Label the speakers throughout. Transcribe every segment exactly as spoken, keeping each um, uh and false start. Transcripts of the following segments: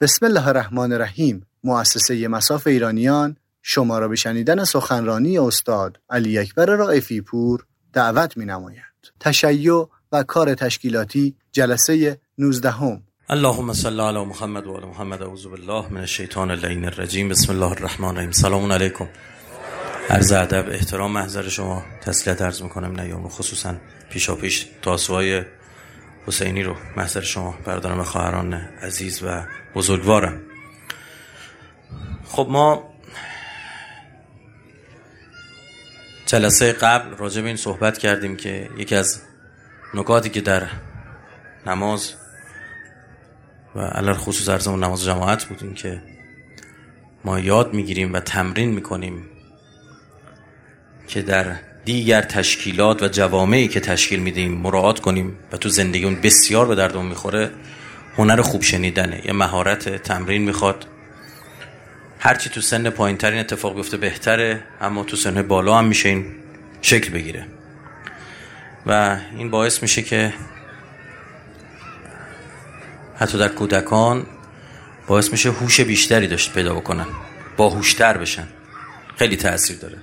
Speaker 1: بسم الله الرحمن الرحیم. مؤسسه مصاف ایرانیان شما را به شنیدن سخنرانی استاد علی اکبر رائفی پور دعوت می‌نماید. تشیع و کار تشکیلاتی جلسه نوزدهم.
Speaker 2: اللهم صل علی محمد و علی محمد. اعوذ بالله من الشیطان اللعین الرجیم. بسم الله الرحمن الرحیم. سلام علیکم. عرض ادب، احترام محضر شما، تسلیت عرض میکنم نیام، خصوصا پیشا پیش تاسوهای حسینی رو محضر شما برادران و خواهران عزیز و بزرگوارم. خب ما جلسه قبل راجع به این صحبت کردیم که یکی از نکاتی که در نماز و علل خصوص ارزمون نماز جماعت بود این که ما یاد میگیریم و تمرین میکنیم که در دیگر تشکیلات و جوامعی که تشکیل میدیم مراعات کنیم و تو زندگی اون بسیار به دردمون میخوره. هنر خوب شنیدنه، یه مهارت، تمرین میخواد. هرچی تو سن پایین ترین اتفاق بیفته بهتره، اما تو سن بالا هم میشه این شکل بگیره و این باعث میشه که حتی در کودکان باعث میشه هوش بیشتری داشت پیدا بکنن، باهوشتر بشن. خیلی تأثیر داره.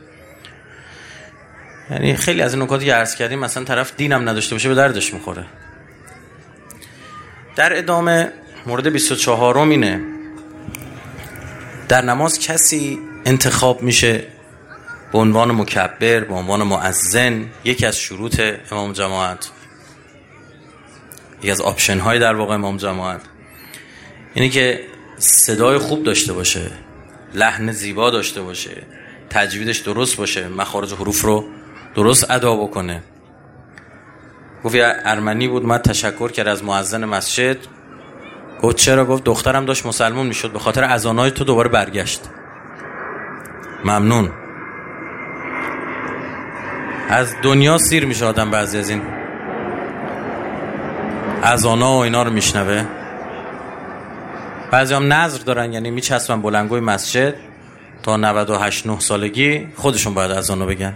Speaker 2: یعنی خیلی از این نکاتی که عرض کردیم مثلا طرف دینم نداشته باشه به دردش میخوره. در ادامه مورد بیست و چهارم اینه در نماز کسی انتخاب میشه به عنوان مکبر، به عنوان مؤذن. یکی از شروط امام جماعت، یکی از آپشن های در واقع امام جماعت اینه که صدای خوب داشته باشه، لحن زیبا داشته باشه، تجویدش درست باشه، مخارج حروف رو درست ادا بکنه. گفت یه ارمنی بود، من تشکر کرد از مؤذن مسجد. گفت چرا؟ گفت دخترم داشت مسلمون میشد، به خاطر اذانای تو دوباره برگشت. ممنون. از دنیا سیر میشه آدم بعضی از این اذانا و اینا رو میشنوه. بعضی هم نظر دارن، یعنی میچسبن بلندگوی مسجد تا نود و هشت نه سالگی خودشون باید اذانو بگن.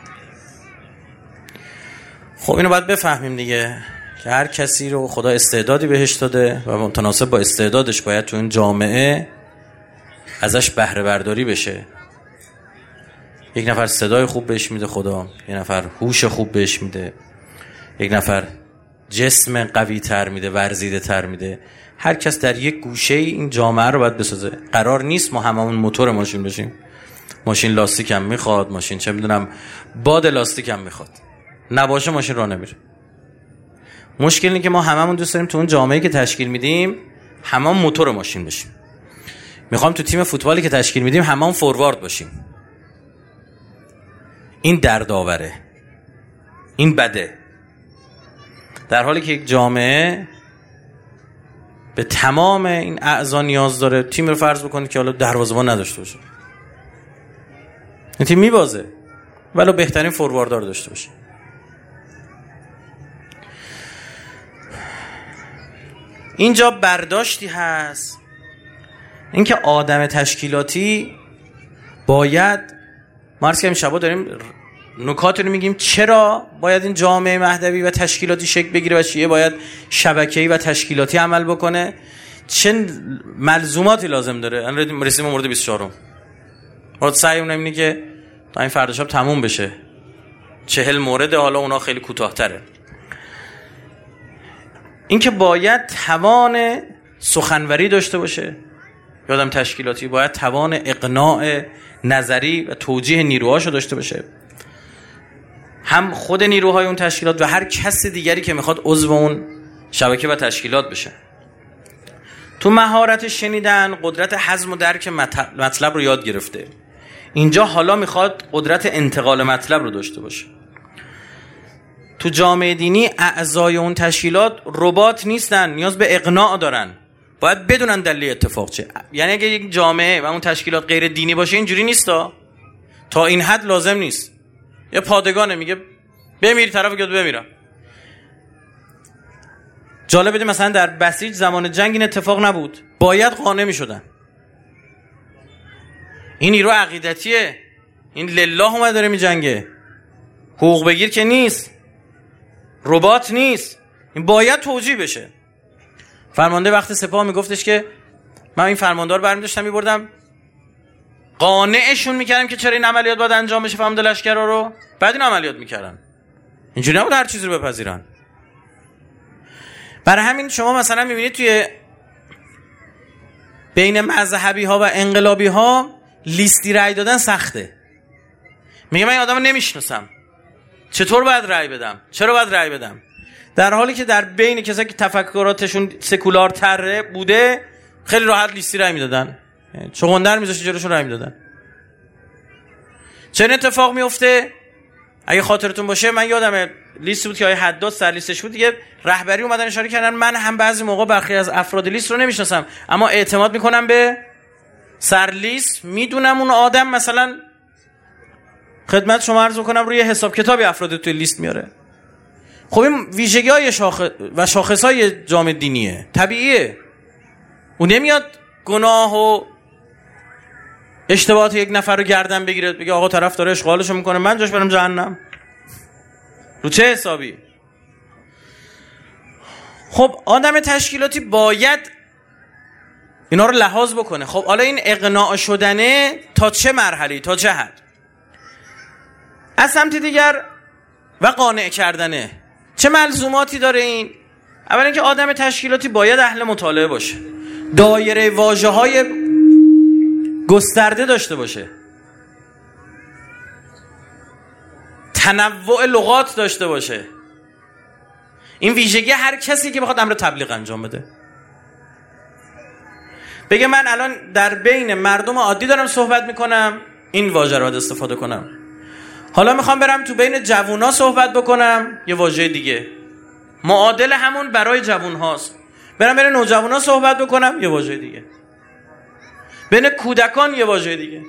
Speaker 2: خب اینو باید بفهمیم دیگه که هر کسی رو خدا استعدادی بهش داده و متناسب با استعدادش باید تو این جامعه ازش بهره برداری بشه. یک نفر صدای خوب بهش میده خدا، یک نفر هوش خوب بهش میده، یک نفر جسم قوی تر میده، ورزیده تر میده. هر کس در یک گوشه این جامعه رو باید بسازه. قرار نیست ما هممون موتور ماشین بشیم. ماشین لاستیک هم میخواد، ماشین چه میدونم باد لاستیک هم میخواد. نباشه ماشین راه نمیره. مشکل اینه که ما هممون دوست داریم تو اون جامعه‌ای که تشکیل میدیم هممون موتور ماشین بشیم. میخوام تو تیم فوتبالی که تشکیل میدیم هممون فوروارد باشیم. این دردآوره، این بده. در حالی که یک جامعه به تمام این اعضا نیاز داره. تیم رو فرض بکنید که حالا دروازه‌بان نداشته باشه، این تیم میبازه، ولی بهترین فورواردار داشته باشه. اینجا برداشتی هست اینکه آدم تشکیلاتی باید، ما عرض کردیم شبا داریم نکاتی رو میگیم چرا باید این جامعه مهدوی و تشکیلاتی شکل بگیره و چیه باید شبکه‌ای و تشکیلاتی عمل بکنه، چه ملزوماتی لازم داره. الان رسیدیم مورد بیست و چهارم. ما سعیمون اینه که تا این فردا شب تموم بشه. چهل مورد، حالا اونا خیلی کوتاه‌تره. این که باید توان سخنوری داشته باشه. یادم تشکیلاتی باید توان اقناع نظری و توجیه نیروهاشو داشته باشه. هم خود نیروهای اون تشکیلات و هر کس دیگری که میخواد عضو اون شبکه و تشکیلات بشه. تو مهارت شنیدن قدرت هضم و درک مطلب رو یاد گرفته. اینجا حالا میخواد قدرت انتقال مطلب رو داشته باشه. تو جامعه دینی اعضای اون تشکیلات ربات نیستن، نیاز به اقناع دارن. باید بدونن دلیل اتفاق چه. یعنی اگه یک جامعه و اون تشکیلات غیر دینی باشه اینجوری نیستا. تا این حد لازم نیست. یه پادگانه میگه بمیر، طرف میگه بمیرم. جالب بده مثلا در بسیج زمان جنگ این اتفاق نبود. باید قانع میشدن. این نیرو عقیدتیه. این لله اومد داره میجنگه. حقوق بگیر که نیست. ربات نیست. این باید توجیه بشه. فرمانده وقت سپاه میگفتش که من این فرماندار برمی داشتم میبردم قانعشون میکردم که چرا این عملیات باید انجام بشه، فرمانده لشکرها رو، بعد این عملیات میکردن. اینجوری نبود هر چیزی رو بپذیرن. برای همین شما مثلا میبینید توی بین مذهبی ها و انقلابی ها لیستی رأی دادن سخته. میگه من این آدمو نمیشناسم، چطور باید رأی بدم، چرا باید رأی بدم، در حالی که در بین کسایی که تفکراتشون سکولارتره بوده خیلی راحت لیستی رأی میدادن، چغندر میذاشت جلوشون رأی میدادن. چه اتفاق میفته؟ اگه خاطرتون باشه من یادمه لیستی بود که آیه حداد سر لیستش بود دیگه، رهبری اومدن اشاره کردن من هم بعضی موقع برخی از افراد لیست رو نمیشناسم اما اعتماد میکنم به سر لیست، میدونم اون آدم مثلا خدمت شما عرض میکنم روی حساب کتابی افراد توی لیست میاره. خب این ویژگی‌های شاخص و شاخص‌های جامعه دینیه، طبیعیه. اون نمیاد گناه و اشتباهات یک نفر رو گردن بگیره بگه آقا طرف داره اشغالشو میکنه من جاش برم جهنم. رو چه حسابی؟ خب آدم تشکیلاتی باید اینا رو لحاظ بکنه. خب حالا این اقناع شدنه تا چه مرحله، تا چه حد؟ از سمت دیگر و قانع کردنه چه ملزوماتی داره این؟ اولا اینکه آدم تشکیلاتی باید اهل مطالعه باشه، دایره واژه‌های گسترده داشته باشه، تنوع لغات داشته باشه. این ویژگی هر کسی که بخواد امر تبلیغ انجام بده. بگه من الان در بین مردم عادی دارم صحبت میکنم، این واژه رو باید استفاده کنم. حالا میخوام برم تو بین جوونا صحبت بکنم، یه واژه دیگه معادل همون برای جوون هاست. برم بین نوجوانا صحبت بکنم، یه واژه دیگه. بین کودکان یه واژه دیگه.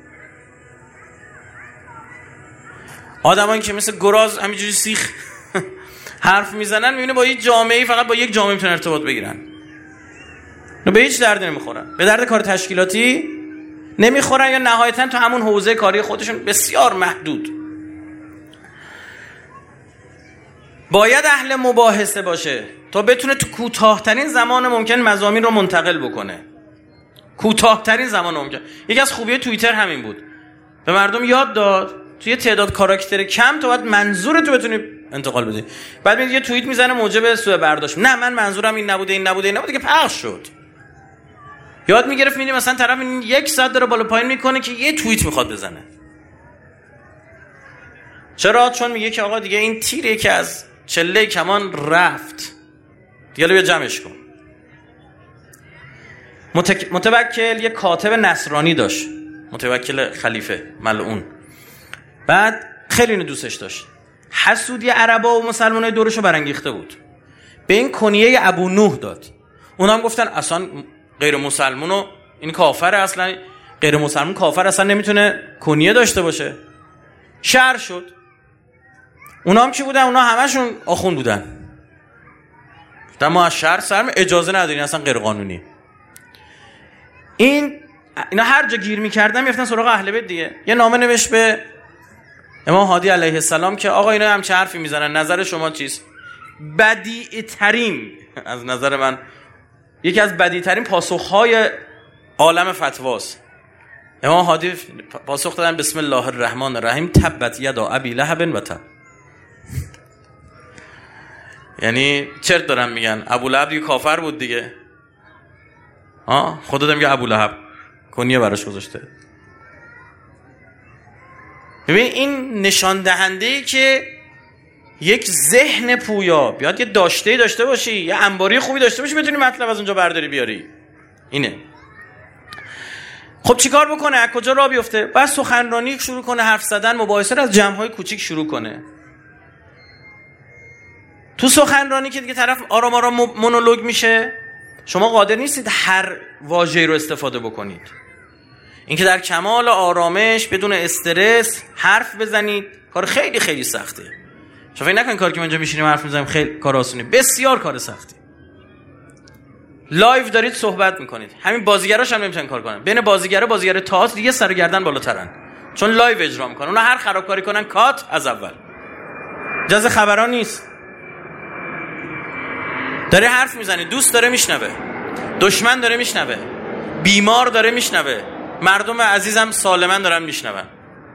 Speaker 2: آدمایی که مثل گراز همینجوری سیخ حرف میزنن، میبینه با یک جامعه‌ای فقط با یک جامعه میتونن ارتباط بگیرن. نه به هیچ درد نمیخورن، به درد کار تشکیلاتی نمیخورن یا نهایتاً تو همون حوزه کاری خودشون بسیار محدود. باید اهل مباحثه باشه تا بتونه تو کوتاه‌ترین زمان ممکن مضامین رو منتقل بکنه. کوتاه‌ترین زمان ممکن. یکی از خوبی‌های توییتر همین بود. به مردم یاد داد توی تعداد کاراکتر کم تو باید منظورت رو بتونی انتقال بدی. بعد میاد یه توییت میزنه موجب سوء برداشت. نه من منظورم این نبوده، این نبوده، این نبوده که پخش شد. یاد میگرفت می‌بینی مثلا طرف این یک ساعت داره بالا پایین میکنه که یه توییت میخواد بزنه. چرا؟ چون میگه که آقا دیگه این تیری که از چله کمان رفت دیگه بیا جمعش کن. متک... متوکل یه کاتب نصرانی داشت، متوکل خلیفه ملعون. بعد خیلی اینو دوستش داشت. حسودی عربا و مسلمانای دورشو برانگیخته بود. به این کنیه ابو نوح داد. اونا هم گفتن اصلا غیر مسلمونو این کافر، اصلا غیر مسلمون کافر اصلا نمیتونه کنیه داشته باشه. شر شد. اونا هم چی بودن؟ اونا همشون آخوند بودن. گفتن ما از شر سرم اجازه ندارین، اصلا غیر قانونی. این اینا هر جا گیر می‌کردن میرفتن سراغ اهل بیت دیگه. یه نامه نوشت به امام هادی علیه السلام که آقا اینا هم چه حرفی میزنن، نظر شما چیست؟ بدیع ترین از نظر من یکی از بدیع ترین پاسخ‌های عالم فتواست. امام هادی پاسخ دادن بسم الله الرحمن الرحیم تبت یدا ابی لهب و تب. یعنی چرت دارن میگن، ابو لهب دیگه کافر بود دیگه. ها خدا داره میگه ابو لهب کنیه براش گذاشته. ببین این نشان دهنده ای که یک ذهن پویا بیاد یه داشته‌ای داشته باشی، یه انباری خوبی داشته باشی، بتونی مطلب از اونجا برداری بیاری. اینه. خب چیکار بکنه؟ از کجا راه بیفته؟ بعد سخنرانی شروع کنه، حرف زدن، مباحثه رو از جمع‌های کوچیک شروع کنه. تو سخنرانی که دیگه طرف آرام آرام مونولوگ میشه، شما قادر نیستید هر واژه‌ای رو استفاده بکنید. اینکه در کمال آرامش بدون استرس حرف بزنید کار خیلی خیلی سخته. شما فکر نکنید کاری که ما اینجا میشینیم حرف میزنیم خیلی کار آسونه، بسیار کار سختی. لایو دارید صحبت میکنید، همین بازیگراش هم نمیتونن کار کنن. بین بازیگرا بازیگر تئاتر دیگه سر و گردن بالاترن، چون لایو اجرا میکنن. اونا هر خرابکاری کنن کات از اول. جز خبران نیست. داره حرف میزنه، دوست داره میشنوه، دشمن داره میشنوه، بیمار داره میشنوه، مردم عزیزم سالما دارن میشنون.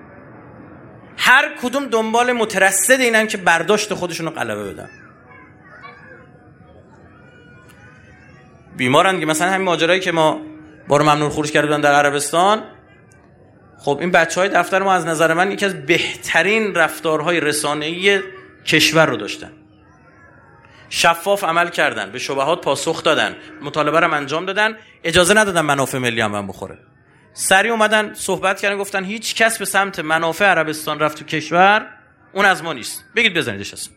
Speaker 2: هر کدوم دنبال مترصد اینن که برداشت خودشون رو غلبه بدن. بیمارن که مثلا همین ماجرایی که ما بارو ممنوع خروج کرده بودن در عربستان، خب این بچهای دفتر ما از نظر من یکی از بهترین رفتارهای رسانه‌ای کشور رو داشتن. شفاف عمل کردن، به شبهات پاسخ دادن، مطالبه رو انجام دادن، اجازه ندادن منافع ملی هم, هم بخوره. سریع اومدن صحبت کردن، گفتن هیچ کس به سمت منافع عربستان رفت تو کشور اون از ما نیست، بگید بزنیدش اصلا.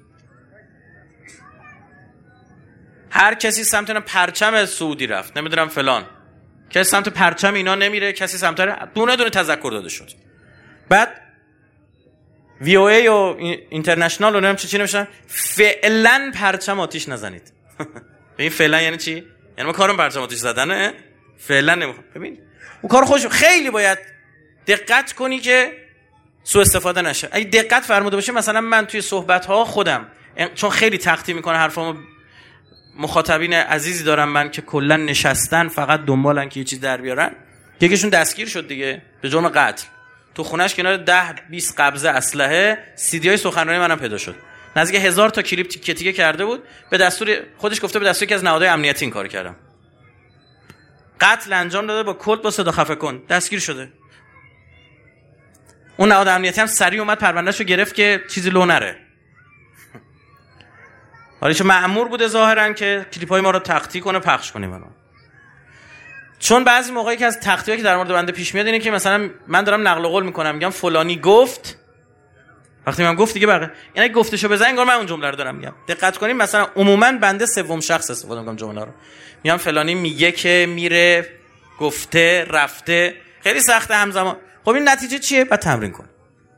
Speaker 2: هر کسی سمت پرچم سعودی رفت، نمیدونم فلان، کسی سمت پرچم اینا نمیره، کسی سمت دونه دونه تذکر داده شد. بعد وی او ای و اینترنشنال و نمیدونم چی چی نمیشن، فعلا پرچم آتیش نزنید. این فعلا یعنی چی؟ یعنی ما کارم پرچم آتیش زدنه، فعلا نمیخوام. ببین اون کار خوش، خیلی باید دقت کنی که سوء استفاده نشه. اگه دقت فرموده باشه، مثلا من توی صحبت ها خودم چون خیلی تقطیع میکنه حرفامو، مخاطبین عزیزی دارم من که کلا نشستن فقط دنبالن که یه چیز در بیارن. یکیشون دستگیر شد دیگه به جرم قتل، تو خونش کنار ده بیست قبضه اسلحه، سی دی های سخنرانی منم پیدا شد، نزدیک هزار تا کلیپ تیکه تیکه کرده بود. به دستور خودش گفته به دستور یکی از نهادهای امنیتی این کار کردم. قتل انجام داده با کلت با صدا خفه کن، دستگیر شده. اون نهاد امنیتی هم سریع اومد پروندهشو گرفت که چیزی لو نره. حالا چه مأمور بوده ظاهرا که کلیپ‌های ما رو تقطیع کنه پخش کنه. منو چون بعضی موقعی که از تقطیعی که در مورد بنده پیش میاد اینه که مثلا من دارم نقل قول میکنم، میگم فلانی گفت، وقتی من گفت دیگه بقیه اینا گفتشو بزنین، انگار من اون جمله رو دارم میگم. دقت کنیم مثلا عموما بنده سوم شخص استفاده میکنم جمله رو، میگم فلانی میگه که میره، گفته، رفته، خیلی سخته همزمان. خب این نتیجه چیه؟ بعد تمرین کن.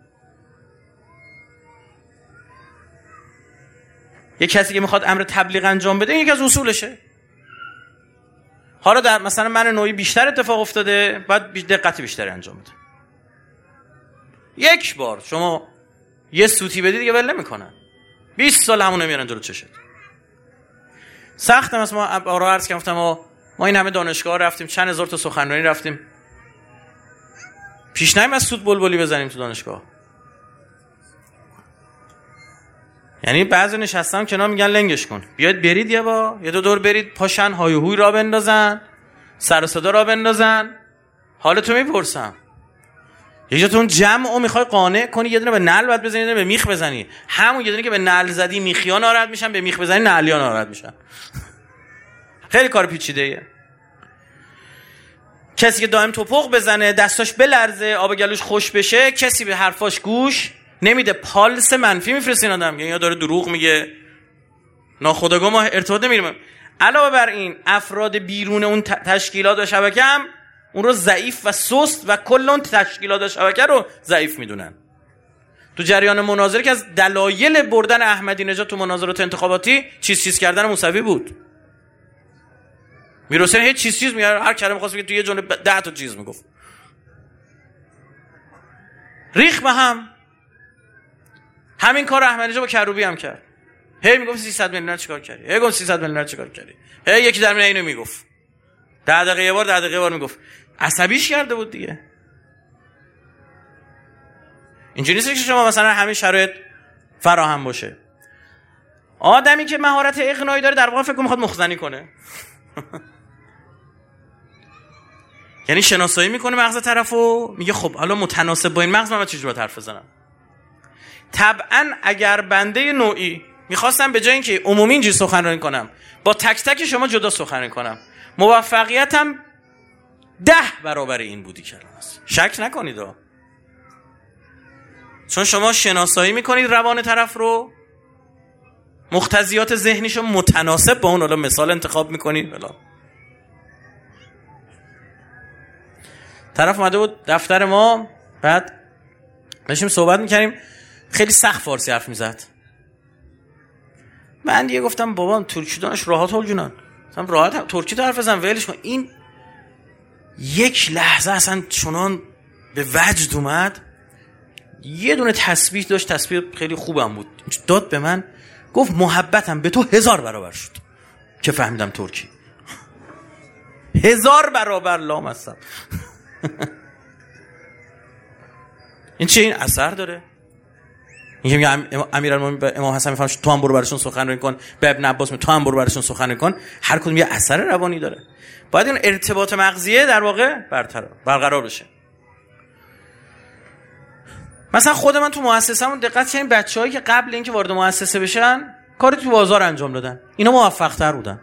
Speaker 2: یک کسی که میخواد امر تبلیغ انجام بده، این یکی از اصولشه. حالا در مثلا من نوعی بیشتر اتفاق افتاده، باید دقت بیشتری انجام بده. یک بار شما یه سوتی بدی دیگه ول نمیکنن، بیست سال همون نمیارن جلو چشت. سخت است. ما آرا عرض کردم ما ما این همه دانشگاه رفتیم، چند هزار تا سخنرانی رفتیم، پیشنهاد از سود بلبلی بزنیم تو دانشگاه. یعنی بعضی نشستم کنار میگن لنگش کن، بیاید برید یه با یه دو دور برید، پاشن های و هوی را بندازن، سر و صدا را بندازن. حالتو میپرسم یه جاتون جمعو میخوای قانع کنی، یه دونه به نعل بعد بزنی، یه دونه به میخ بزنی. همون یه دونه که به نعل زدی میخیا ناراحت میشن، به میخ بزنی نعلیا ناراحت میشن. خیلی کار پیچیده‌ایه. کسی که دائم توپق بزنه، دستاش بلرزه، آب گلوش خوش بشه، کسی به حرفاش گوش نمیده، پالس منفی میفرسته این آدم، یا داره دروغ میگه، ناخودآگاه ما ارتباط نمیگیریم. علاوه بر این افراد بیرون اون تشکیلات و شبکه هم اون رو ضعیف و سست و کل اون تشکیلات و شبکه رو ضعیف میدونن. تو جریان مناظره که از دلایل بردن احمدی نژاد تو مناظرات انتخاباتی چیز چیز کردن موسوی بود. میرحسین هیچ چیز چیز میگه، هر کلمه خواست بگه تو یه جمله ده تا چیز میگفت. ریخ به هم. همین کار احمدی نژاد با کروبی هم کرد. هی میگفت سیصد میلیون چیکار کردی؟ هی گفت سیصد میلیون چیکار کردی؟ هی یکی در میون اینو میگفت. ده دقیقه یه بار ده دقیقه یه بار میگفت. عصبیش کرده بود دیگه. اینجوری نیست که شما مثلا همین شرایط فراهم باشه. آدمی که مهارت اقناعی داره در واقع فکر کنم میخواد مخزنی کنه. یعنی شناسایی میکنه مغز طرفو، میگه خب حالا متناسب با این مغز من چجوری باید حرف بزنم. طبعا اگر بنده نوعی میخواستم به جای اینکه عمومی اینجوری سخنرانی کنم، با تک تک شما جدا سخنرانی کنم، موفقیتم ده برابر این بودی که الان است. شک نکنید ها. چون شما شناسایی میکنید روان طرف رو، مقتضیات ذهنیشو متناسب با اون حالا مثال انتخاب میکنید. حالا طرف اومده بود دفتر ما، بعد داشتیم صحبت میکردیم، خیلی سخت فارسی حرف میزد. من دیگه گفتم بابا ترکی دانش راحت حال جونان، مثلا راحت ترکی تو حرف بزن ولش کن. این یک لحظه اصلا چنان به وجد اومد، یه دونه تسبیح داشت، تسبیح خیلی خوبم بود، داد به من، گفت محبتم به تو هزار برابر شد که فهمیدم ترکی. هزار برابر لامصب. این چه این اثر داره؟ این که میگه امیرالمومنین به امام حسن میفهمش تو هم برو براشون سخنرانی کن، به ابن عباس تو هم برو براشون سخنرانی کن، هر کدوم یه اثر روانی داره. باید این ارتباط مغزیه در واقع برقرار بشه. مثلا خود من تو مؤسسه‌مون دقت کردم بچه‌هایی که قبل اینکه وارد مؤسسه بشن کاری تو بازار انجام دادن، اینا موفق‌تر بودن.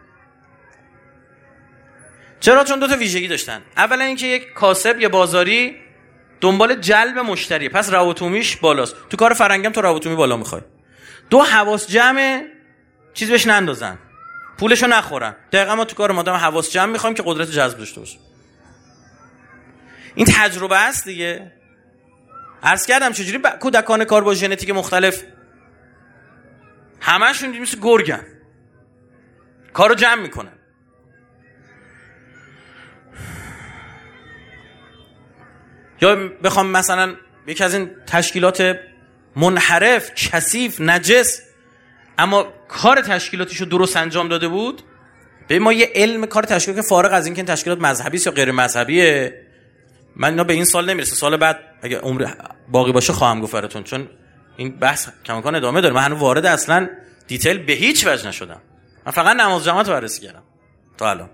Speaker 2: چرا؟ چون دو تا ویژگی داشتن. اولا اینکه یک کاسب یا بازاری دنبال جلب مشتریه، پس روابط‌عمومیش بالاست. تو کار فرنگم تو روابط‌عمومی بالا می‌خوای. دو، حواس جمع، چیز بهش نندازن، پولشو نخورن. دقیقاً ما تو کار مادام حواس جمع می‌خوایم که قدرت جذب داشته باشه. این تجربه است دیگه. عرض کردم چجوری ب... کودکان کار با ژنتیک مختلف همشون مثل گرگن، کارو جمع میکنن. یا بخوام مثلا یکی از این تشکیلات منحرف، کثیف، نجس اما کار تشکیلاتیشو درست انجام داده بود، به ما یه علم کار تشکیلاتی که فارغ از این که این تشکیلات مذهبی است یا غیر مذهبیه، من اینا به این سال نمیرسه، سال بعد اگه عمر باقی باشه خواهم گفت براتون، چون این بحث کماکان ادامه داره. من هنوز وارد اصلا دیتیل به هیچ وجه نشدم. من فقط نماز جماعت رو بررسی کردم تا الان.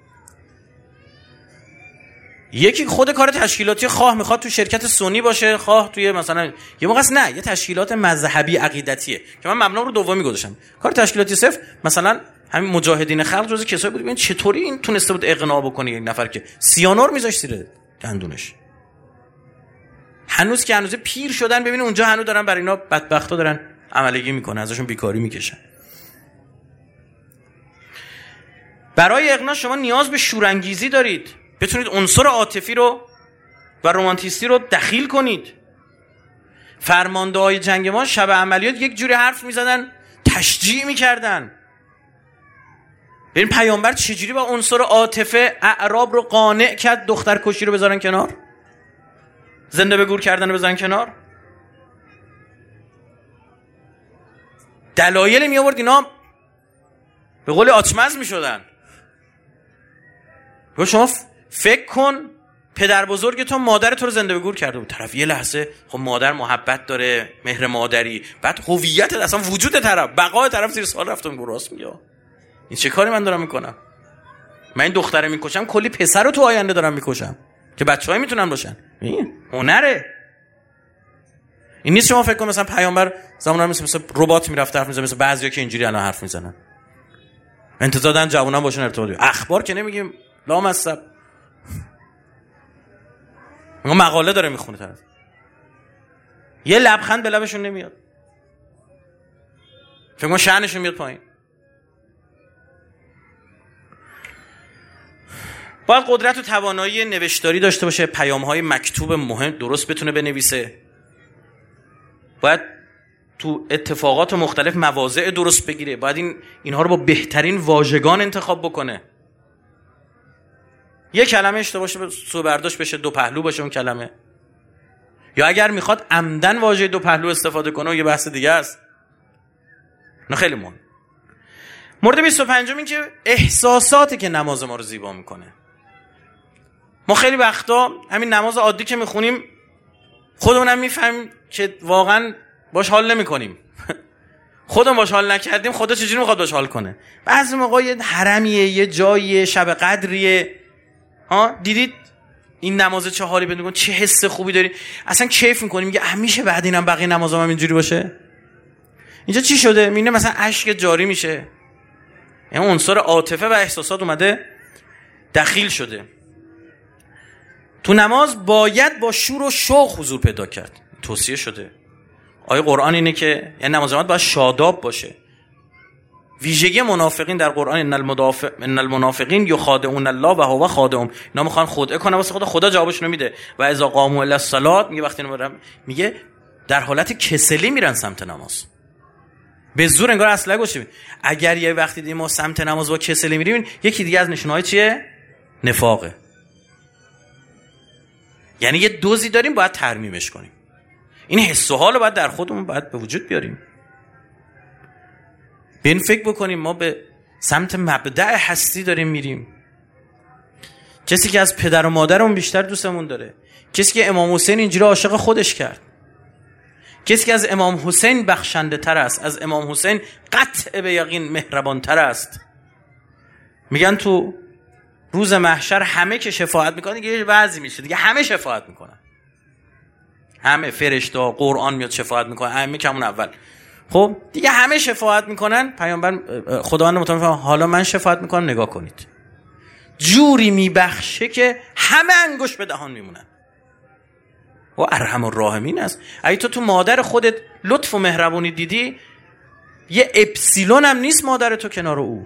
Speaker 2: یکی خود کار تشکیلاتی خواه میخواد تو شرکت سونی باشه، خواه توی مثلا یه موقع نه یه تشکیلات مذهبی عقیدتیه که من مبنا رو دومی گذاشتم. کار تشکیلاتی صفر مثلا همین مجاهدین خلق جزو کسایی بود ببین چطوری این تونسته بود اقناع بکنه یک نفر که سیانور میذاش زیر دندونش. هنوز که هنوز پیر شدن ببین اونجا هنوز دارن برای اینا بدبختا دارن عملگی میکنه، ازشون بیکاری میکشن. برای اقناع شما نیاز به شورانگیزی دارید، بتونید عنصر عاطفی رو و رمانتیستی رو دخیل کنید. فرمانده‌های جنگ ما شب عملیات یک جوری حرف میزدن تشجیع میکردن. ببین پیامبر چجوری با عنصر عاطفه اعراب رو قانع کرد دختر کشی رو بذارن کنار، زنده به گور کردن رو بذارن کنار. دلایل می آورد اینا به قول آچمز می شدن. شما فکر کن پدر بزرگ تو مادر تو رو زنده به گور کرده بود، طرف یه لحظه خب مادر محبت داره، مهر مادری، بعد هویت اصلا وجود طرف، بقای طرف زیر سوال رفت. میگه راست میگه، این چه کاری من دارم میکنم؟ من این دختره میکشم کلی پسر رو تو آینده دارم میکشم که بچه‌ها میتونن باشن. این هنره. این نیست شما فکر کن مثلا پیامبر زمانا مثل مثل ربات میرفت حرف میزنه، مثل بعضیا که اینجوری الان حرف میزنن انتظار دارن جوونا باشن ارتباطی. اخبار که نمیگیم لامصب، اون مقاله داره میخونه طرف، یه لبخند به لبشون نمیاد، فکر کن شأنشون میاد پایین. باید قدرت و توانایی نوشتاری داشته باشه، پیام‌های مکتوب مهم درست بتونه بنویسه، باید تو اتفاقات مختلف مواضع درست بگیره، باید این اینها رو با بهترین واژگان انتخاب بکنه. یه کلمه اشتباه باشه سو برداشت بشه، دو پهلو باشه اون کلمه، یا اگر میخواد عمدن واژه دو پهلو استفاده کنه و یه بحث دیگه است. نه خیلی مهم. مورد بیست و پنج این که احساساتی که نماز ما رو زیبا میکنه. ما خیلی وقتا همین نماز عادی که میخونیم خودمونم میفهمیم که واقعا باش حال نمیکنیم. خودمون باش حال نکردیم، خدا چجوری میخواد باش حال کنه؟ بعضی موقع یه حرمیه، یه جاییه، شب قدریه، ها دیدید این نماز چه حالی بده میکنه، چه حس خوبی داری، اصلا کیف میکنی، میگه همیشه بعد اینم بقیه نمازام هم اینجوری باشه. اینجا چی شده؟ میبینه مثلا اشک جاری میشه، یعنی عنصر عاطفه و احساسات اومده دخیل شده. تو نماز باید با شور و شوق حضور پیدا کرد، توصیه شده. آیه قرآن اینه که یعنی نماز جماعت باید شاداب باشه. ویژگی منافقین در قرآن ان المدافع ان المنافقین یخادعون الله و هو خادعهم، اینا میخوان خدعه کنن واسه خدا، خدا جوابشون رو میده. و اذا قاموا الی الصلاه، میگه وقتی میرن، میگه در حالت کسلی میرن سمت نماز، به زور انگار اصلا گوشه. اگر یه وقتی دیدیم ما سمت نماز با کسلی میریم، یکی دیگه از نشونه‌های چیه؟ نفاقه. یعنی یه دوزی داریم باید ترمیمش کنیم. این حس و حال رو باید در خودمون باید به وجود بیاریم. به این فکر بکنیم ما به سمت مبدأ هستی داریم میریم. کسی که از پدر و مادرمون بیشتر دوستمون داره، کسی که امام حسین اینجوری عاشق خودش کرد، کسی که از امام حسین بخشنده تر است، از امام حسین قطع به یقین مهربان تر است. میگن تو روز محشر همه که شفاعت میکنن دیگه یه وضعی میشه دیگه، همه شفاعت میکنن، همه فرشته قرآن میاد شفاعت میکنه، همه کمون اول. خب دیگه همه شفاعت میکنن، پیامبر خداوند متعال فرمود حالا من شفاعت میکنم نگاه کنید. جوری میبخشه که همه انگشت به دهان میمونن. و ارحم الراحمین است. اگه تو تو مادر خودت لطف و مهربونی دیدی، یه اپسیلون هم نیست مادر تو کنار او.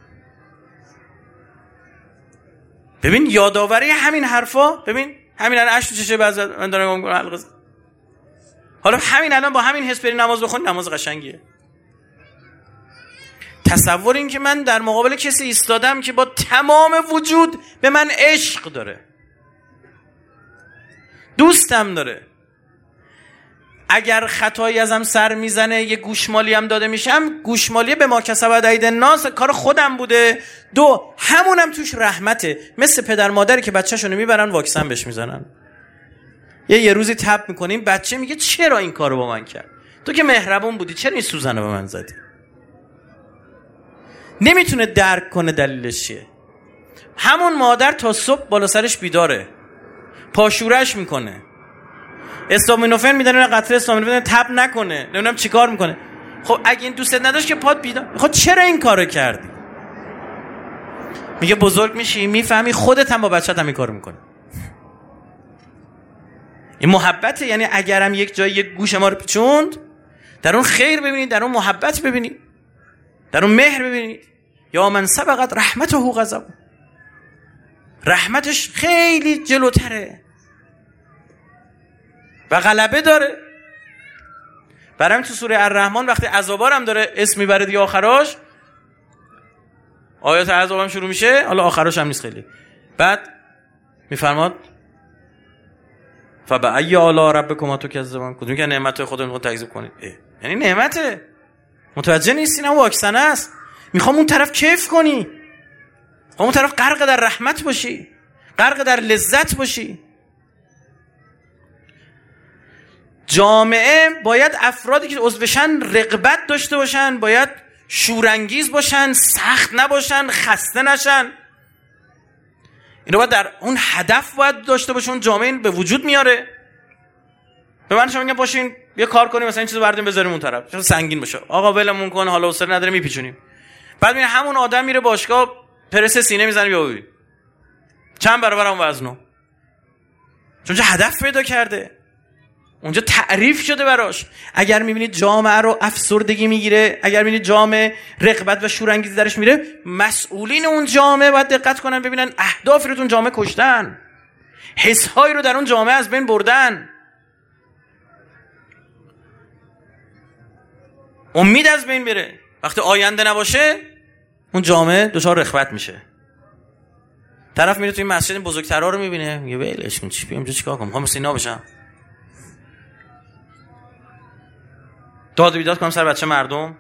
Speaker 2: ببین یادآوری همین حرفا، ببین همین الان اشک تو چشه بعضی من دارم میگم حلقه. حالا همین الان با همین حس بری نماز بخونی، نماز قشنگیه. تصور این که من در مقابل کسی ایستادم که با تمام وجود به من عشق داره، دوستم داره، اگر خطایی ازم سر میزنه یه گوشمالی هم داده میشم، گوشمالی به ما کسبت اید الناس، کار خودم بوده. دو، همونم توش رحمته، مثل پدر مادری که بچه‌شونو میبرن واکسن بهش میزنن. یه یه روزی تپ میکنیم بچه میگه چرا این کارو با من کرد؟ تو که مهربون بودی، چرا این سوزنو به من زدی؟ نمیتونه درک کنه دلیلش چیه. همون مادر تا صبح بالا سرش بیداره، پاشورش میکنه، استامینوفن میدن، قطره استامینوفن تپ نکنه، نمیدونم چیکار میکنه. خب اگه این دوستت نداشت که پات بیدار، خب چرا این کارو کردی؟ میگه بزرگ میشی میفهمی خودت هم با بچت هم این کارو میکنه. این محبته. یعنی اگرم یک جایی یک گوش ما رو پیچوند، در اون خیر ببینید، در اون محبت ببینید، در اون مهر ببینید. یا من سبقت رحمته غضب، رحمتش خیلی جلوتره و غلبه داره. برام تو سوره الرحمن وقتی عذابار هم داره اسم میبره دیگه، آخراش آیات عذابم شروع میشه، حالا آخراش هم نیست خیلی. بعد میفرماد فبأی آلاء ربکما تکذبان، کدوم که نعمت خودتون رو تکذیب کنید. یعنی نعمته، متوجه نیستین؟ اون واکسن است. میخوام اون طرف کیف کنی، میخوام اون طرف غرق در رحمت باشی، غرق در لذت باشی. جامعه باید افرادی که عضوشن رغبت داشته باشن، باید شورانگیز باشن، سخت نباشن، خسته نشن. اینو باید در اون هدف باید داشته باشه، اون جامعه به وجود میاره. به من شما میگن باشین یه کار کنیم، مثلا این چیزو برداریم بذاریم اون طرف، چون سنگین باشه. آقا ولمون کن، حالا حوصله نداره، میپیچونیم. بعد میره همون آدم میره باشگاه پرس سینه میزنه، بیا ببین چند برابر اون وزنو، چون چه هدف پیدا کرده، اونجا تعریف شده براش. اگر میبینید جامعه رو افسردگی میگیره، اگر میبینید جامعه رغبت و شورانگیزی درش میره، مسئولین اون جامعه باید دقت کنن ببینن اهدافی رو تو اون جامعه کشتن، حس‌هایی رو در اون جامعه از بین بردن، امید از بین بره. وقتی آینده نباشه اون جامعه دچار رغبت میشه. طرف میره توی مسجد بزرگترا رو میبینه، میگه ولش کن، چی بیام چیکار کنم، میخوام مثل اینا بشم، داد و بیداد کنم سر بچه مردم،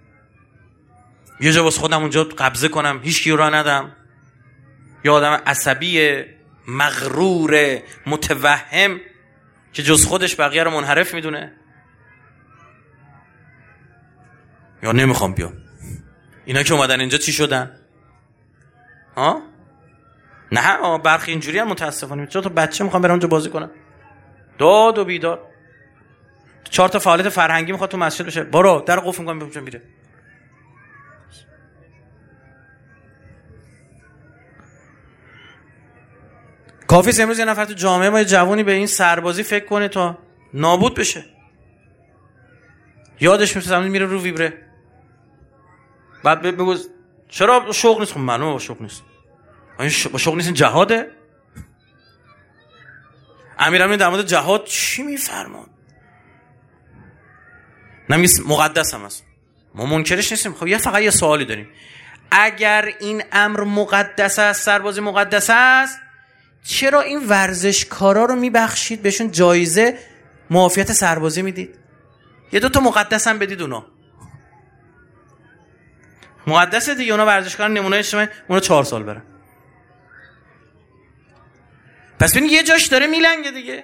Speaker 2: یه جا واسه خودم اونجا قبضه کنم، هیچ کی راه ندم. یا آدم عصبی، مغرور، متوهم که جز خودش بقیه رو منحرف میدونه. یا نمیخوام بیام. اینا که اومدن اینجا چی شدن؟ ها؟ نه برخی اینجوری هم متاسفانه. چرا تو بچه میخوام برم اونجا بازی کنم؟ داد و بیداد. چهار تا فعالیت فرهنگی میخواد تو مسجد بشه، برو در قفل میکنم ببینم میره. کافیه امروز یه نفر تو جامعه ما، یه جوونی به این سربازی فکر کنه تا نابود بشه. یادش میفته زمین میره رو ویبره. بعد بگو چرا شوق نیست؟ خب معلومه با شوق نیست. این با شوق نیست، این جهاده. امیرالمومنین در مورد جهاد چی میفرمان؟ نمیگه مقدس هم هست، ما منکرش نیستیم. خب یه فقط یه سوالی داریم، اگر این امر مقدس است، سربازی مقدس است، چرا این ورزشکارا رو میبخشید، بهشون جایزه معافیت سربازی میدید؟ یه دو تا مقدس هم بدید اونا. مقدسه دیگه، اونا ورزشکار نمونه اجتماعی، اونا چهار سال برن. پس ببین یه جاش داره میلنگه دیگه.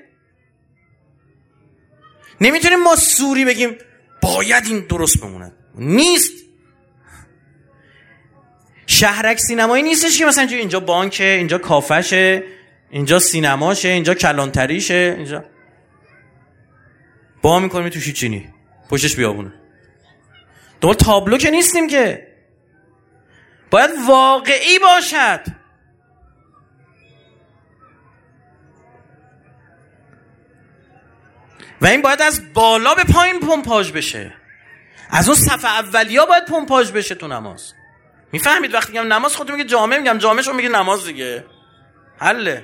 Speaker 2: نمیتونیم ما سوری بگیم باید این درست بمونه، نیست. شهرک سینمایی نیستش که مثلا اینجا بانکه، اینجا کافشه، اینجا سینماشه، اینجا کلانتریشه، اینجا با میکنیم توشی چینی پشتش بیابونه. دنبال تابلو که نیستیم که، باید واقعی باشد. و این باید از بالا به پایین پمپاژ بشه، از اون صف اولیا باید پمپاژ بشه تو نماز. میفهمید؟ وقتی میگم نماز خودت میگه جامعه، میگم جامعه شو میگه نماز دیگه، حله.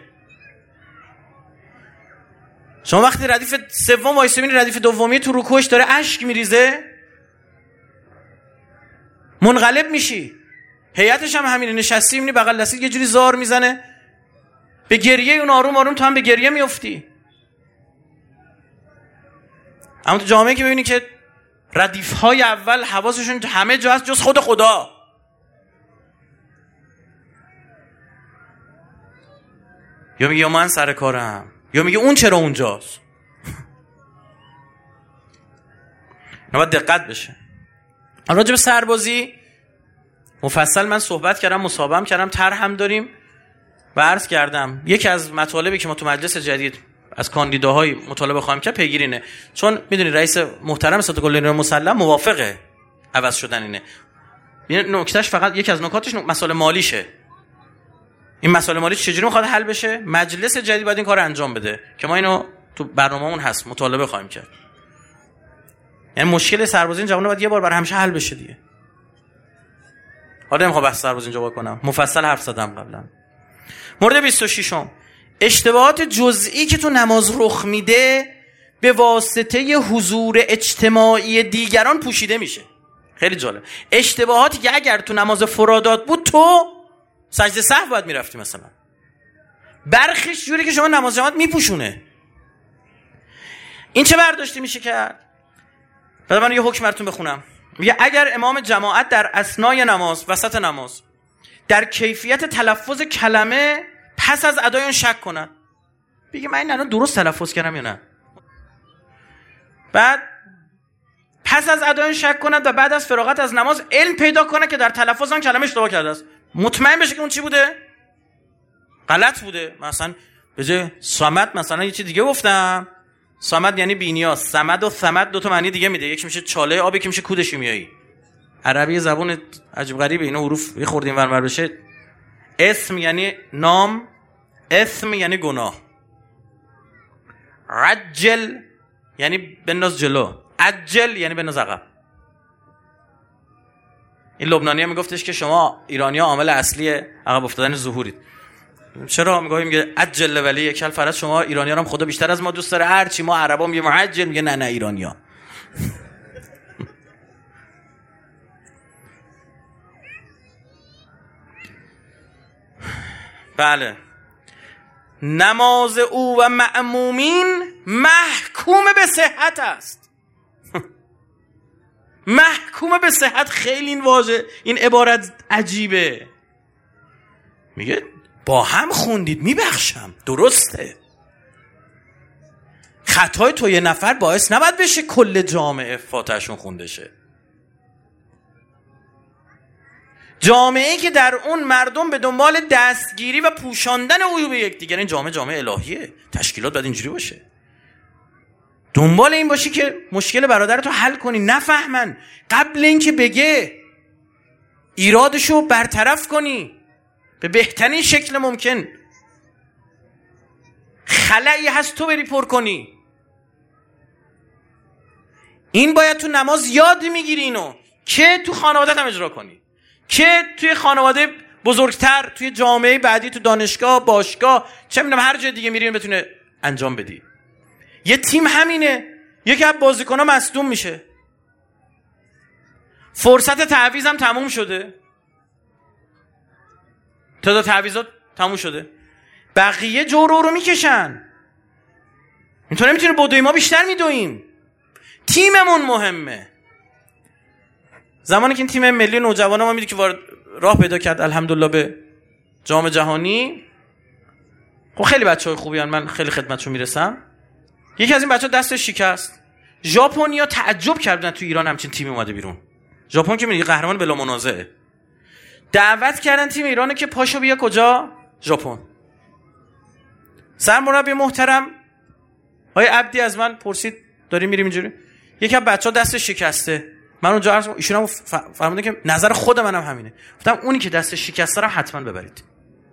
Speaker 2: شما وقتی ردیف سوم وایس میبینی ردیف دومی تو رکوعش داره اشک میریزه، منقلب میشی. هیئتش هم همینه، نشستی میبینی بغل دستی یه جوری زار میزنه به گریه، اون آروم آروم تو هم به گریه میافتی. اما تو جامعه که ببینی که ردیف های اول حواسشون همه جا هست جز خود خدا، یا میگه یا من سر کارم، یا میگه اون چرا اونجاست. نباید دقت بشه. راجع به سربازی مفصل من صحبت کردم، مصاحبه کردم، طرح داریم و عرض کردم یکی از مطالبی که ما تو مجلس جدید از کاندیداهای مطالبه خواهیم کرد پیگیرینه، چون میدونی رئیس محترم ستاد نیروی مسلح موافقه عوض شدن اینه. این نکتهش فقط یکی از نکاتش مسائل مالیشه. این مسائل مالی چجوری میخواد حل بشه؟ مجلس جدید باید این کار انجام بده که ما اینو تو برنامه‌مون هست مطالبه خواهیم کرد. یعنی مشکل سربازی این جوانه باید یه بار برای همیشه حل بشه دیگه. حالا نمیخوام بحث سربازی اینجا بکنم، مفصل حرف زدم قبلا. مورد بیست و شش م اشتباهات جزئی که تو نماز رخ میده به واسطه حضور اجتماعی دیگران پوشیده میشه. خیلی جالب. اشتباهاتی که اگر تو نماز فرادات بود تو سجده سهو باید میرفتی مثلا، برخیش جوری که شما نماز جماعت میپوشونه. این چه برداشتی میشه کرد؟ بعد من یه حکم براتون بخونم. میگه اگر امام جماعت در اثنای نماز، وسط نماز، در کیفیت تلفظ کلمه پس از ادای اون شک کند، بگه من این الان درست تلفظ کردم یا نه، بعد پس از ادای اون شک کند و بعد از فراغت از نماز علم پیدا کنه که در تلفظ اون کلمه اشتباه کرده است، مطمئن بشه که اون چی بوده؟ غلط بوده. مثلا به جای صمد مثلا یه چیز دیگه گفتم. صمد یعنی بی‌نیاز. صمد و صمد دو تا معنی دیگه میده، یکی میشه چاله آب، یکی میشه کود شیمیایی. عربی زبان عجیب غریبه، اینا حروف یه خورده اینور بشه. اسم یعنی نام، اسم یعنی گناه. رجل یعنی بنداز جلو، عجل یعنی بنداز عقب. این لبنانی ها میگفتش که شما ایرانی ها عامل اصلی عقب افتادن ظهورید. چرا؟ میگه میگه عجل ولی یکل فرض شما ایرانی ها هم خدا بیشتر از ما دوست داره، هر چی ما عربا میگه معجل، میگه نه نه ایرانی ها. بله، نماز او و مأمومین محکوم به صحت است. محکوم به صحت. خیلی این واژه، این عبارت عجیبه. میگه با هم خوندید میبخشم، درسته. خطای تو یه نفر باعث نباید بشه کل جامعه فاتحشون خونده شه. جامعه‌ای که در اون مردم به دنبال دستگیری و پوشاندن عیوب یکدیگر، این جامعه جامعه الهیه. تشکیلات باید اینجوری باشه، دنبال این باشی که مشکل برادرتو حل کنی. نفهمن قبل اینکه بگه ایرادشو برطرف کنی به بهترین شکل ممکن. خلایی هست تو بری پر کنی. این باید تو نماز یاد میگیری اینو که تو خانوادت هم اجرا کنی، که توی خانواده بزرگتر، توی جامعه بعدی، تو دانشگاه، باشگاه، چه میدونم هر جای دیگه میری بتونه انجام بدی. یه تیم همینه. یکی از بازیکن‌ها مصدوم میشه، فرصت تعویض هم تموم شده، تعداد تعویضات تموم شده، بقیه جورو رو میکشن. اینطور نمیتونه بدوی، ما بیشتر میدویم. تیممون مهمه. زمانی که این تیم ملی نوجوانان ما میدید که وارد راه پیدا کرد الحمدلله به جام جهانی، خب خیلی بچهای خوبی هستن، من خیلی خدمتشون میرسم. یکی از این بچه‌ها دستش شکست. ژاپنیا تعجب کردن تو ایران همچین تیمی اومده بیرون. ژاپن که میگه قهرمان بلا منازعه. دعوت کردن تیم ایرانو که پاشو بیا کجا؟ ژاپن. سرمربی محترم آقای عبدی از من پرسید داریم میریم اینجوری. یکی از بچه‌ها دستش شکسته. من اونجا عرض ایشون هم فرمودن که نظر خود منم هم همینه. گفتم اونی که دستش شکسته رو حتما ببرید.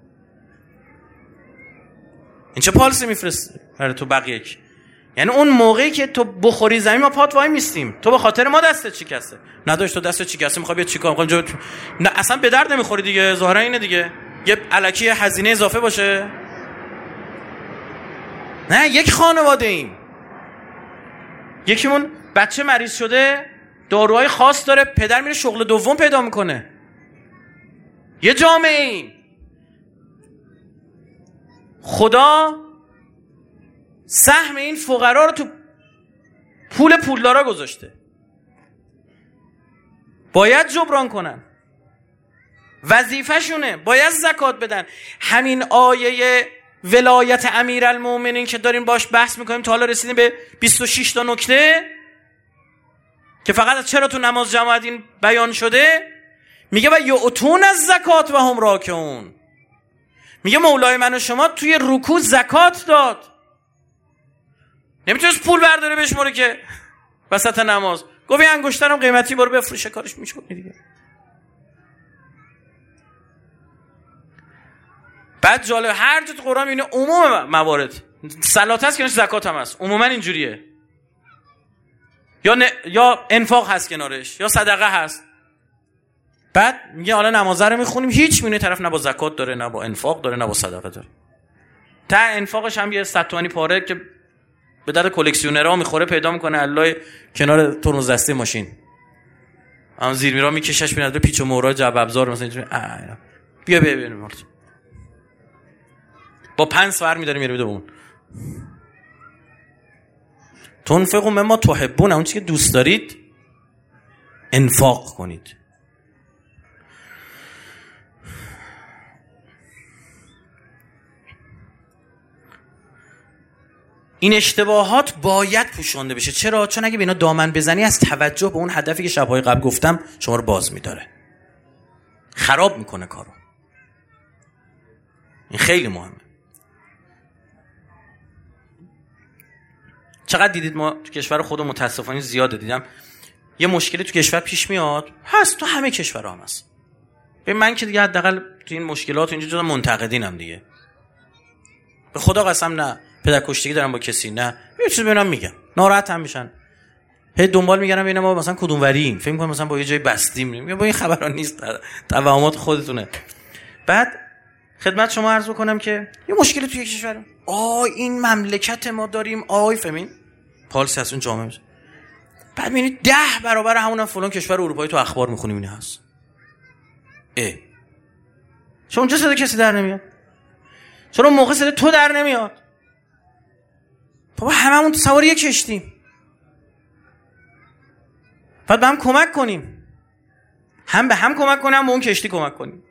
Speaker 2: این چه پالسی میفرسته برای تو بقیه؟ یعنی اون موقعی که تو بخوری زمین ما پات وای میستیم، تو به خاطر ما دستت شکسته. نداشت تو دستت شکسته میخوای بیا چیکار کنی؟ جو... نه اصلا به درد نمیخوری دیگه، ظاهرا اینه دیگه. یه الکی هزینه اضافه باشه. نه یک خانواده ایم. یکیمون بچه مریض شده، داروهای خاص داره، پدر میره شغل دوم پیدا میکنه. یه جامعه ایم. خدا سهم این فقرا رو تو پول پولدارا گذاشته، باید جبران کنن، وظیفه شونه، باید زکات بدن. همین آیه ولایت امیرالمومنین که داریم باش بحث میکنیم تا حالا رسیدیم به بیست و شش تا نکته که فقط چرا تو نماز جماعت این بیان شده. میگه و یؤتون از زکات و هم راکعون. میگه مولای من و شما توی رکوع زکات داد. نمیتونست پول برداره بشموره که وسط نماز. گفت این انگشترم قیمتی برو بفروشه، کارش میکنه دیگه. بعد جالب هر جا تو قرآن میبینه عموم موارد صلات هست کنارش زکات هم هست، عموما اینجوریه. یا ن... یا انفاق هست کنارش، یا صدقه هست. بعد میگه حالا نماز رو میخونیم هیچ میونه طرف نه با زکات داره، نه با انفاق داره، نه با صدقه داره. تا انفاقش هم یه صد تومانی پاره که به درد کلکسیونرها میخوره پیدا میکنه الله کنار ترمز دسته ماشین. اون زیر میرا میکشش میاد به پیچ و مورا جعب ابزار مثلا اینجوری بیا بیا بیا با پنج سوار میداره میره بده اون. تنفقوا مما تحبون، اون چیزی که دوست دارید انفاق کنید. این اشتباهات باید پوشانده بشه. چرا؟ چون اگه به اینا دامن بزنی از توجه به اون هدفی که شب‌های قبل گفتم شما رو باز می‌داره، خراب میکنه کارو. این خیلی مهمه. چقدر دیدید ما تو کشور خودم متاسفانه زیاد دیدم یه مشکلی تو کشور پیش میاد، هست تو همه کشورها هم هست. به من که دیگه حداقل تو این مشکلات اینجا جدا منتقدینم دیگه. به خدا قسم نه پدر کشتگی دارم با کسی، نه یه چیز ببینم میگم ناراحت هم میشن، هی دنبال میگردم ببینم ما مثلا کدوم وریم، فکر می‌کنم مثلا با یه جای بستیم، میگم با این خبرا نیست، توهمات خودتونه. بعد خدمت شما عرض کنم که یه مشکلی توی کشور، آ این مملکت ما داریم، آی فهمین پالسی از اون جامعه میشه. بعد میبینید ده برابر همون فلان کشور اروپایی تو اخبار میخونیم اینه هست. اه چون اونجا صدا کسی در نمیاد، چون اون موقع صدا تو در نمیاد. بابا هممون تو سوار یک کشتیم، بعد به هم کمک کنیم، هم به هم کمک کنیم هم به اون کشتی کمک کنیم.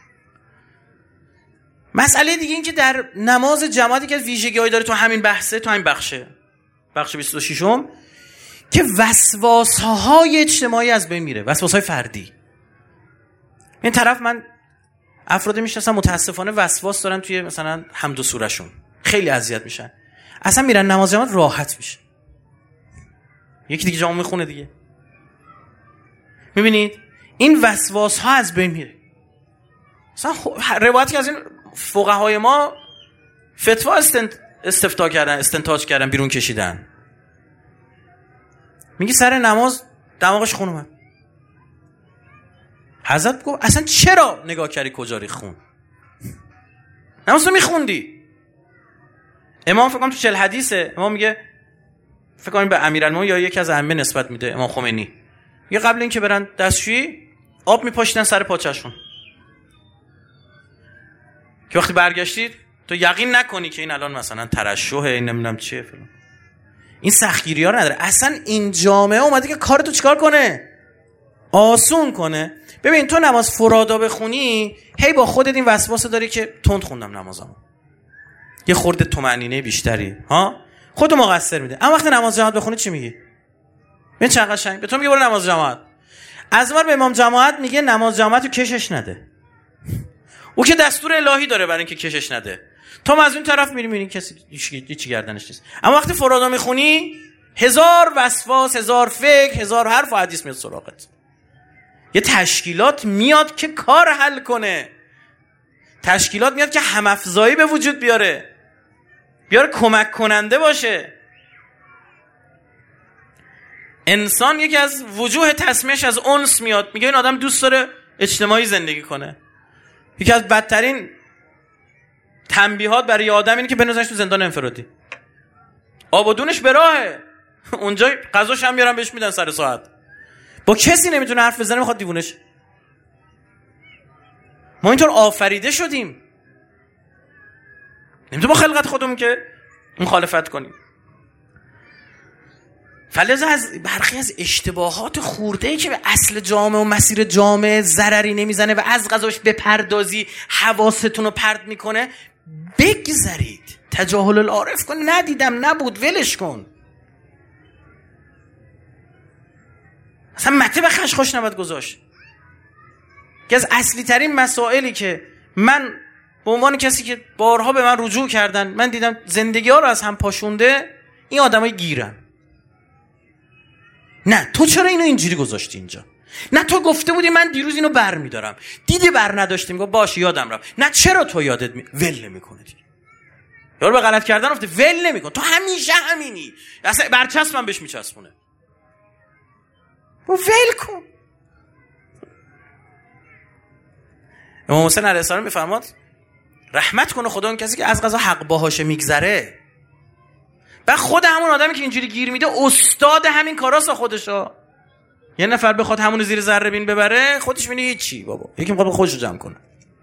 Speaker 2: مسئله دیگه این که در نماز جماعتی که ویژگی‌هایی داره تو همین بحثه، تو همین بخشه بخش بیست و ششم که وسواس‌های اجتماعی از بین میره، وسواس‌های فردی. این طرف من افراد میشناسم متاسفانه وسواس دارن توی مثلا حمد و سورهشون، خیلی اذیت میشن، اصلا میرن نماز جماعت راحت میشه. یکی دیگه جامعه میخونه دیگه. میبینید این وسواس‌ها از بین میره. مثلا روایتی از این فقهای ما فتوا استنت استفتاء کردن، استنتاج کردن، بیرون کشیدن. میگه سر نماز دماغش خون اومد. حضرت گفت اصلا چرا نگاه کردی کجا ری خون؟ نماز رو میخوندی. امام فکر کنم تو چهل حدیثه، امام میگه فکر کنم به امیرالمومنین یا یکی از ائمه نسبت میده، امام خمینی میگه قبل اینکه برن دستشویی آب میپاشیدن سر پاچه‌شون که وقتی برگشتید تو یقین نکنی که این الان مثلا ترشحه، این نمیدونم چیه فلان. این سختگیری‌ها رو نداره. اصلا این جامعه اومده که کارتو چیکار کنه؟ آسون کنه. ببین تو نماز فرادا بخونی هی با خودت این وسواس داری که تند خوندم نمازمو، یه خورده طمأنینه بیشتری، ها خودت مقصر میده. اما وقتی نماز جماعت بخونی چی میگی؟ ببین چقدر قشنگ. به تو میگه برو نماز جماعت. از اون به امام جماعت میگه نماز جماعت رو کشش نده. او که دستور الهی داره برای اینکه کشش نده. تو از اون طرف میری میبینی کسی هیچ گردنش نیست. اما وقتی فرادا میخونی هزار وسواس، هزار فکر، هزار حرف و حدیث میاد سراغت. یه تشکیلات میاد که کار حل کنه. تشکیلات میاد که همافزایی به وجود بیاره. بیاره کمک کننده باشه. انسان یکی از وجوه تسمیهش از انس میاد. میگه این آدم دوست داره اجتماعی زندگی کنه. یکی از بدترین تنبیهات برای آدم اینه که بنازنش تو زندان انفرادی. آبادونش به راهه. اونجا غذاش هم میارن بهش میدن سر ساعت. با کسی نمیتونه حرف بزنه، میخواد دیوونش. ما اینطور آفریده شدیم. نمیتونه با خلقت خودمون که مخالفت کنیم. فلذا از برخی از اشتباهات خورده‌ای که به اصل جامعه و مسیر جامعه ضرری نمیزنه و از قضاش بپردازی حواستون رو پرت میکنه، بگذرید. تجاهل العارف کن، ندیدم، نبود، ولش کن. اصلا مته به خشخاش نباید گذاشت. که از اصلی ترین مسائلی که من به عنوان کسی که بارها به من رجوع کردن، من دیدم زندگی ها رو از هم پاشونده، این آدمای گیرن. نه تو چرا اینو اینجوری گذاشتی اینجا؟ نه تو گفته بودی من دیروز اینو بر میدارم، دیدی بر نداشتیم، گفت باشه یادم رفت. نه چرا تو یادت می... ول نمیکنه دیگه. یارو به غلط کردن افته، ول نمیکنه. تو همیشه همینی. اصلا برچسب من بهش میچسبونه. و ول کن. امام حسین علیه السلام میفرماد رحمت کنه خدا اون کسی که از قضا حق باهاشه میگذره. و خود همون آدمی که اینجوری گیر میده استاد همین کاراسا خودشا. یه نفر بخواد همون زیر ذره بین ببره، خودش میبینه هیچی بابا. یکی میخواد خودشو جمع کنه.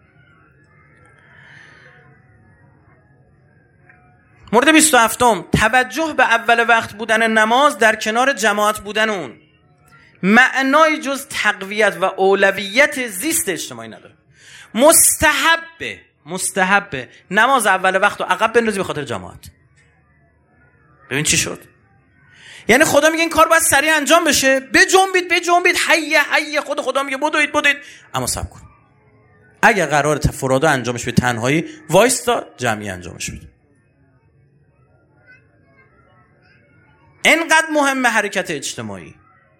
Speaker 2: مورد بیست و هفتم، توجه به اول وقت بودن نماز در کنار جماعت بودن اون معنای جز تقویت و اولویت زیست اجتماعی نداره. مستحبه مستحبه نماز اول وقت رو عقب بندازی به خاطر جماعت. ببین چی شد. یعنی خدا میگه این کار باید سریع انجام بشه، بجنبید بجنبید، حی حی. خود خدا میگه بدوید بدوید، اما صبر کن. اگه قرار تفرادا انجامش بده تنهایی، وایستا جمعی انجامش بده. اینقدر مهمه حرکت اجتماعی.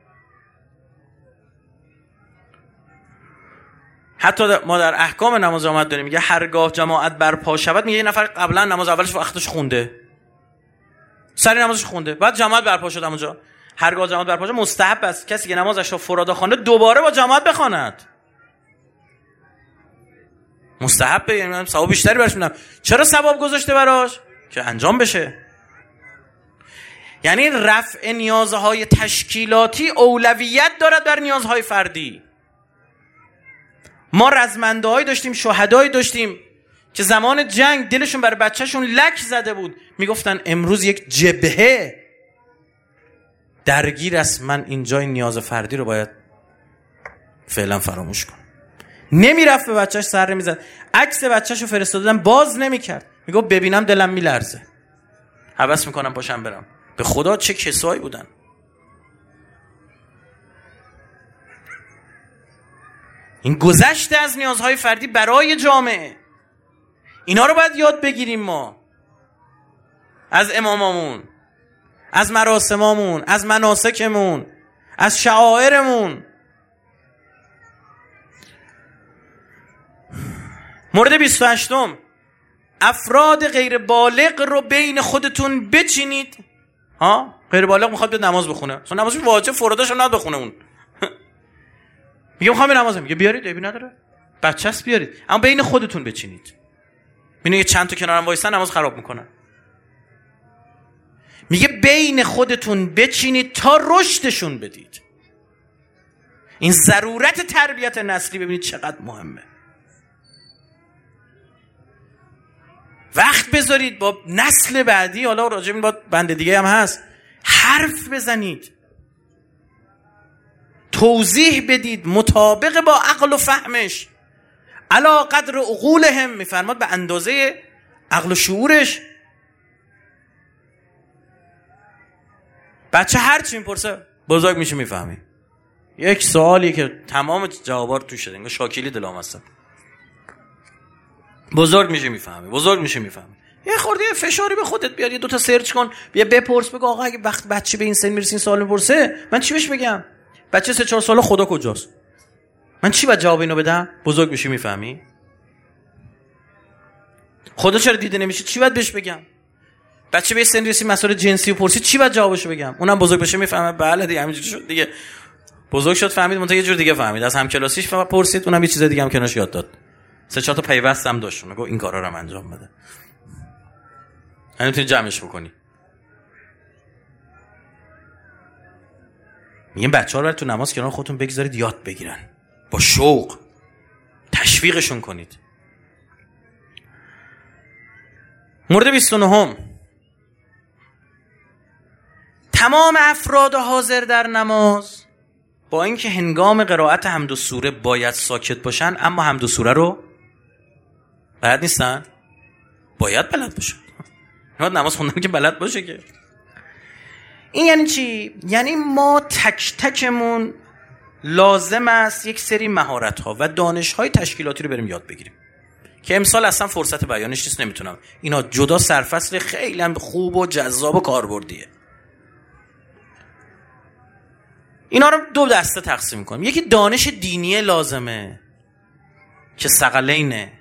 Speaker 2: حتی ما در احکام نماز جماعت داریم میگه هرگاه جماعت برپا شود، میگه یه نفر قبلا نماز اولش وقتش خونده، سری نمازش خونده، بعد جماعت برپا شد. اونجا هرگاه جماعت برپا شد مستحب است کسی که نمازش رو فرادا خوانده دوباره با جماعت بخواند. مستحبه، یعنی من ثواب بیشتری براش میدم. چرا ثواب گذاشته براش؟ که انجام بشه. یعنی رفع نیازهای تشکیلاتی اولویت دارد بر نیازهای فردی. ما رزمنده‌هایی داشتیم، شهدایی داشتیم که زمان جنگ دلشون برای بچه‌شون لک زده بود، میگفتن امروز یک جبهه درگیر است، من اینجای نیاز فردی رو باید فعلا فراموش کنم. نمیرفت به بچه‌ش سر نمیزد. عکس بچه‌شو فرستادن باز نمیکرد، میگفت ببینم دلم میلرزه، هوس میکنم پاشم برم. به خدا چه کسایی بودن. این گذشته از نیازهای فردی برای جامعه، اینا رو باید یاد بگیریم ما از امامامون، از مراسمامون، از مناسکمون، از شعائرمون. مورد بیست و هشتم، افراد غیر بالغ رو بین خودتون بچینید. ها غیر بالغ میخواد بیاد نماز بخونه، اصلا نمازش واجب فراداشو ناد بخونه. اون میگه میخوام نماز، میگه بیارید، عیبی نداره، بچه‌س بیارید، اما بین خودتون بچینید. میگه چند تا کنارم وایسن نماز خراب میکنن. میگه بین خودتون بچینید تا رشدشون بدید. این ضرورت تربیت نسلی ببینید چقدر مهمه. وقت بذارید با نسل بعدی، حالا راجع به بند دیگه هم هست، حرف بزنید، توضیح بدید مطابق با عقل و فهمش، علا قدر عقولهم، میفرماد به اندازه عقل و شعورش. بچه هر چی میپرسه بزرگ میشه میفهمی. یک سوالی که تمام جوابات توش شده، انگار شاکیلی دلام هستم. بزرگ میشه میفهمی، بزرگ میشه میفهمی. یه خورده فشاری به خودت بیار، یه دوتا سرچ کن، بیا بپرس، بگو آقا اگه وقت بچه به این سن میرسه این سوال میپرسه من چی بهش بگم؟ بچه سه چهار ساله خدا کجاست؟ من چی باید جواب اینو بدم؟ بزرگ میشی میفهمی. خدا چرا دیده نمیشه؟ چی باید بهش بگم؟ بچه به سن رسید مسائل جنسی و پرسید چی باید جوابشو بگم؟ اونم بزرگ بشه میفهمه. بله دیگه همینجوری شد دیگه. بزرگ شد فهمید، منتها یه جور دیگه فهمید. از همکلاسیش فقط پرسید، اونم یه چیز دیگه هم کنارش یاد داد. سه چهار تا پیوست هم داشت. میگه این کارا رو هم انجام بده. همین جمعش بکنی. میگم بچه‌ها رو تو نماز کنار خودتون بگذارید یاد بگیرن. با شوق تشویقشون کنید. مورد بیست و نه، تمام افراد حاضر در نماز با اینکه هنگام قرائت حمد و سوره باید ساکت باشن، اما حمد و سوره رو بلد نیستن. باید بلد باشن. باید نماز خوندن که بلد باشه که. این یعنی چی؟ یعنی ما تک تکمون لازم است یک سری مهارت ها و دانش های تشکیلاتی رو بریم یاد بگیریم که امسال اصلا فرصت بیانش نیست، نمیتونم. اینا جدا سرفصل خیلی هم خوب و جذاب و کاربردیه. اینا رو دو دسته تقسیم کنیم. یکی دانش دینی لازمه که ثقلینه،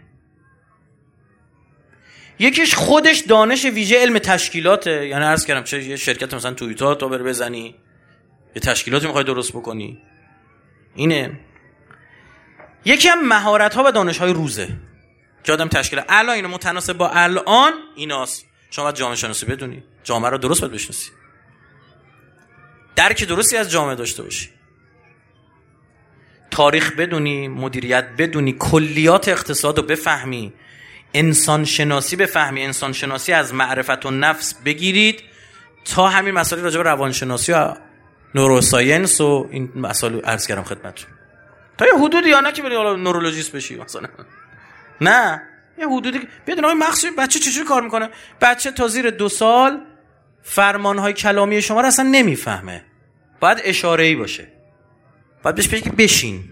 Speaker 2: یکیش خودش دانش ویژه علم تشکیلاته. یعنی عرض کردم چه یه شرکت مثلا تویوتا تو بر بزنی، یه تشکیلاتی میخوای درست بکنی، اینه. یکی هم مهارت ها و دانش های روزه که آدم تشکیل الان اینو متناسب با الان ایناست. شما باید جامعه شناسی بدونی، جامعه رو درست باید بشناسی، درک درستی از جامعه داشته باشی، تاریخ بدونی، مدیریت بدونی، کلیات اقتصاد رو بفهمی، انسان شناسی بفهمی. انسان شناسی از معرفت و نفس بگیرید تا همین مسائل راجع به روانشناسی و نوروساینس و این مسائل عرض کردم خدمتتون. تا یه حدودی، یا نه که بری حالا نورولوژیست بشی مثلا، نه یه حدودی بدون آقای مخصوص بچه چجوری کار میکنه. بچه تا زیر دو سال فرمانهای کلامی شما رو اصلا نمیفهمه، باید اشاره‌ای باشه، باید بهش بگید که بشین،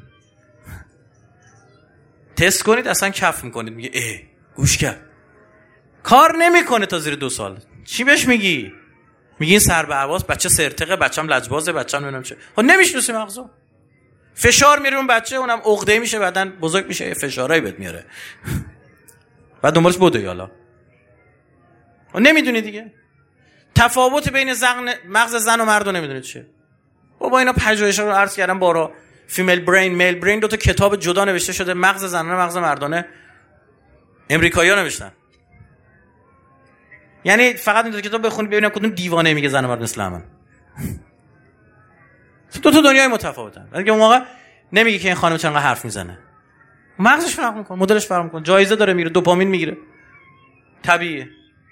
Speaker 2: تست کنید، اصلا کف میکنید، میگه اه گوش کرد. کار نمیکنه تا زیر دو سال. چی بهش میگی؟ میگی این سر به حواس، بچه سرتقه، بچه‌م لجبازه، بچه‌م نمیدونم چه. خب نمیشناسی مغزو. فشار میاره اون بچه، اونم عقده میشه، بعدن بزرگ میشه فشارایی بهت میاره. بعد دنبالش بوده یالا. و نمیدونی دیگه. تفاوت بین زن مغز زن و مرد نمیدونید چیه. بابا اینا پژوهش‌ها رو عرض کردم بارا. فیمیل برین، میل برین، دو تا کتاب جدا نوشته شده، مغز زنانه مغز مردانه. امریکایی‌ها نوشتن. یعنی فقط این دو تا کتاب بخونید ببینید کدوم دیوانه میگه زن و مرد مثل همن. دو تا دنیای متفاوتن. اگه اون موقع نمیگه که این خانم چقدر حرف میزنه، مغزش فرق میکنه، مدلش فرق میکنه، جایزه داره میگیره، دوپامین میگیره، طبیعیه.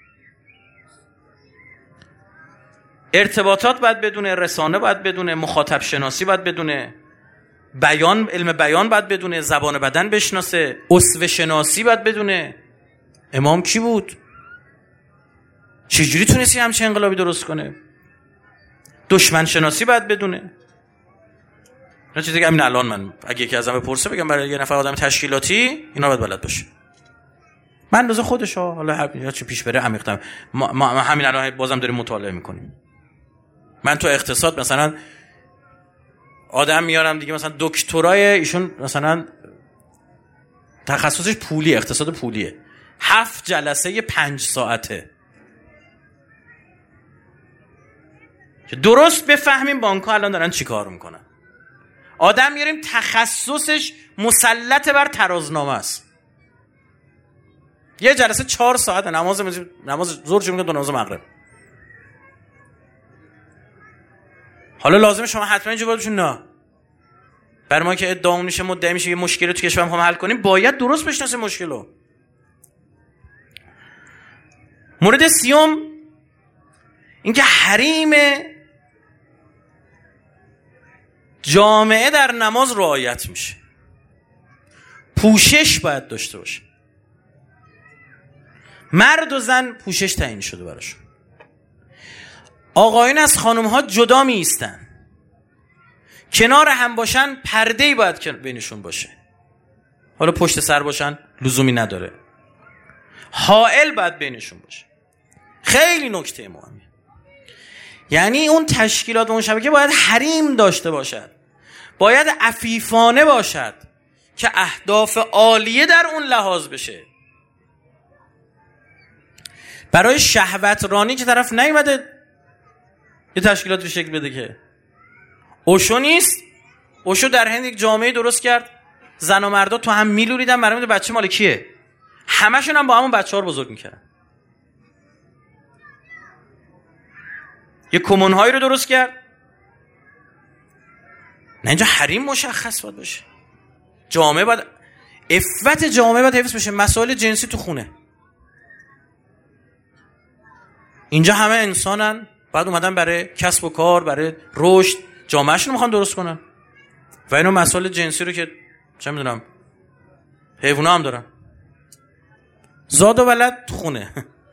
Speaker 2: ارتباطات باید بدونه، رسانه باید بدونه، مخاطب شناسی باید بدونه، بیان، علم بیان باید بدونه، زبان بدن بشناسه، اسوه شناسی باید بدونه. امام کی بود؟ چجوری تونستی همچین انقلابی درست کنه؟ دشمن شناسی باید بدونه. نه چیزی که همین الان من اگه یکی ازم بپرسه بگم برای یه نفر آدم تشکیلاتی اینا باید بلد باشه. من روز خودش ها، حالا هر چی پیش بره عمیق‌تر. ما, ما همین الان بازم داریم مطالعه میکنیم. من تو اقتصاد مثلا آدم میارم دیگه، مثلا دکترای ایشون مثلا تخصصش پولی، اقتصاد پولیه، هفت جلسه پنج ساعته که درست بفهمیم بانک‌ها الان دارن چی کار میکنن. آدم میاریم تخصصش مسلط بر ترازنامه است، یه جلسه چهار ساعت نماز نماز ظهر چه میگن، دو نماز مغرب. حالا لازمه شما حتما اینجا باید بشین، نه برای ما که ادعا میشه مدعی میشه یه مشکلی تو کشور میخوام حل کنیم، باید درست بشناسه مشکلو. مورد سیوم اینکه حریم جامعه در نماز رعایت میشه، پوشش باید داشته باشه. مرد و زن پوشش تعیین شده براشون. آقایون از خانم‌ها جدا می ایستن. کنار هم باشن پرده‌ای باید که بینشون باشه. حالا پشت سر باشن لزومی نداره. حائل باید بینشون باشه. خیلی نکته مهمه. یعنی اون تشکیلات و اون شبکه باید حریم داشته باشد. باید عفیفانه باشد که اهداف عالیه در اون لحاظ بشه. برای شهوت رانی که طرف نیومده یه تشکیلات رو شکل بده که اوشو نیست. اوشو در هند یک جامعه درست کرد، زن و مردا تو هم میلوریدن، برای اینکه بچه مال کیه، همشون هم با همون بچه‌ها رو بزرگ میکردن. یه کمون هایی رو درست کرد. نه اینجا حریم مشخص باید باشه. جامعه باید، عفت جامعه باید حفظ بشه. مسائل جنسی تو خونه، اینجا همه انسانن، بعد اومدن برای کسب و کار، برای رشد جامعهشون میخوان درست کنن و اینو مسائل جنسی رو که چه میدونم حیونا هم دارن، زاد و ولد تو خونه.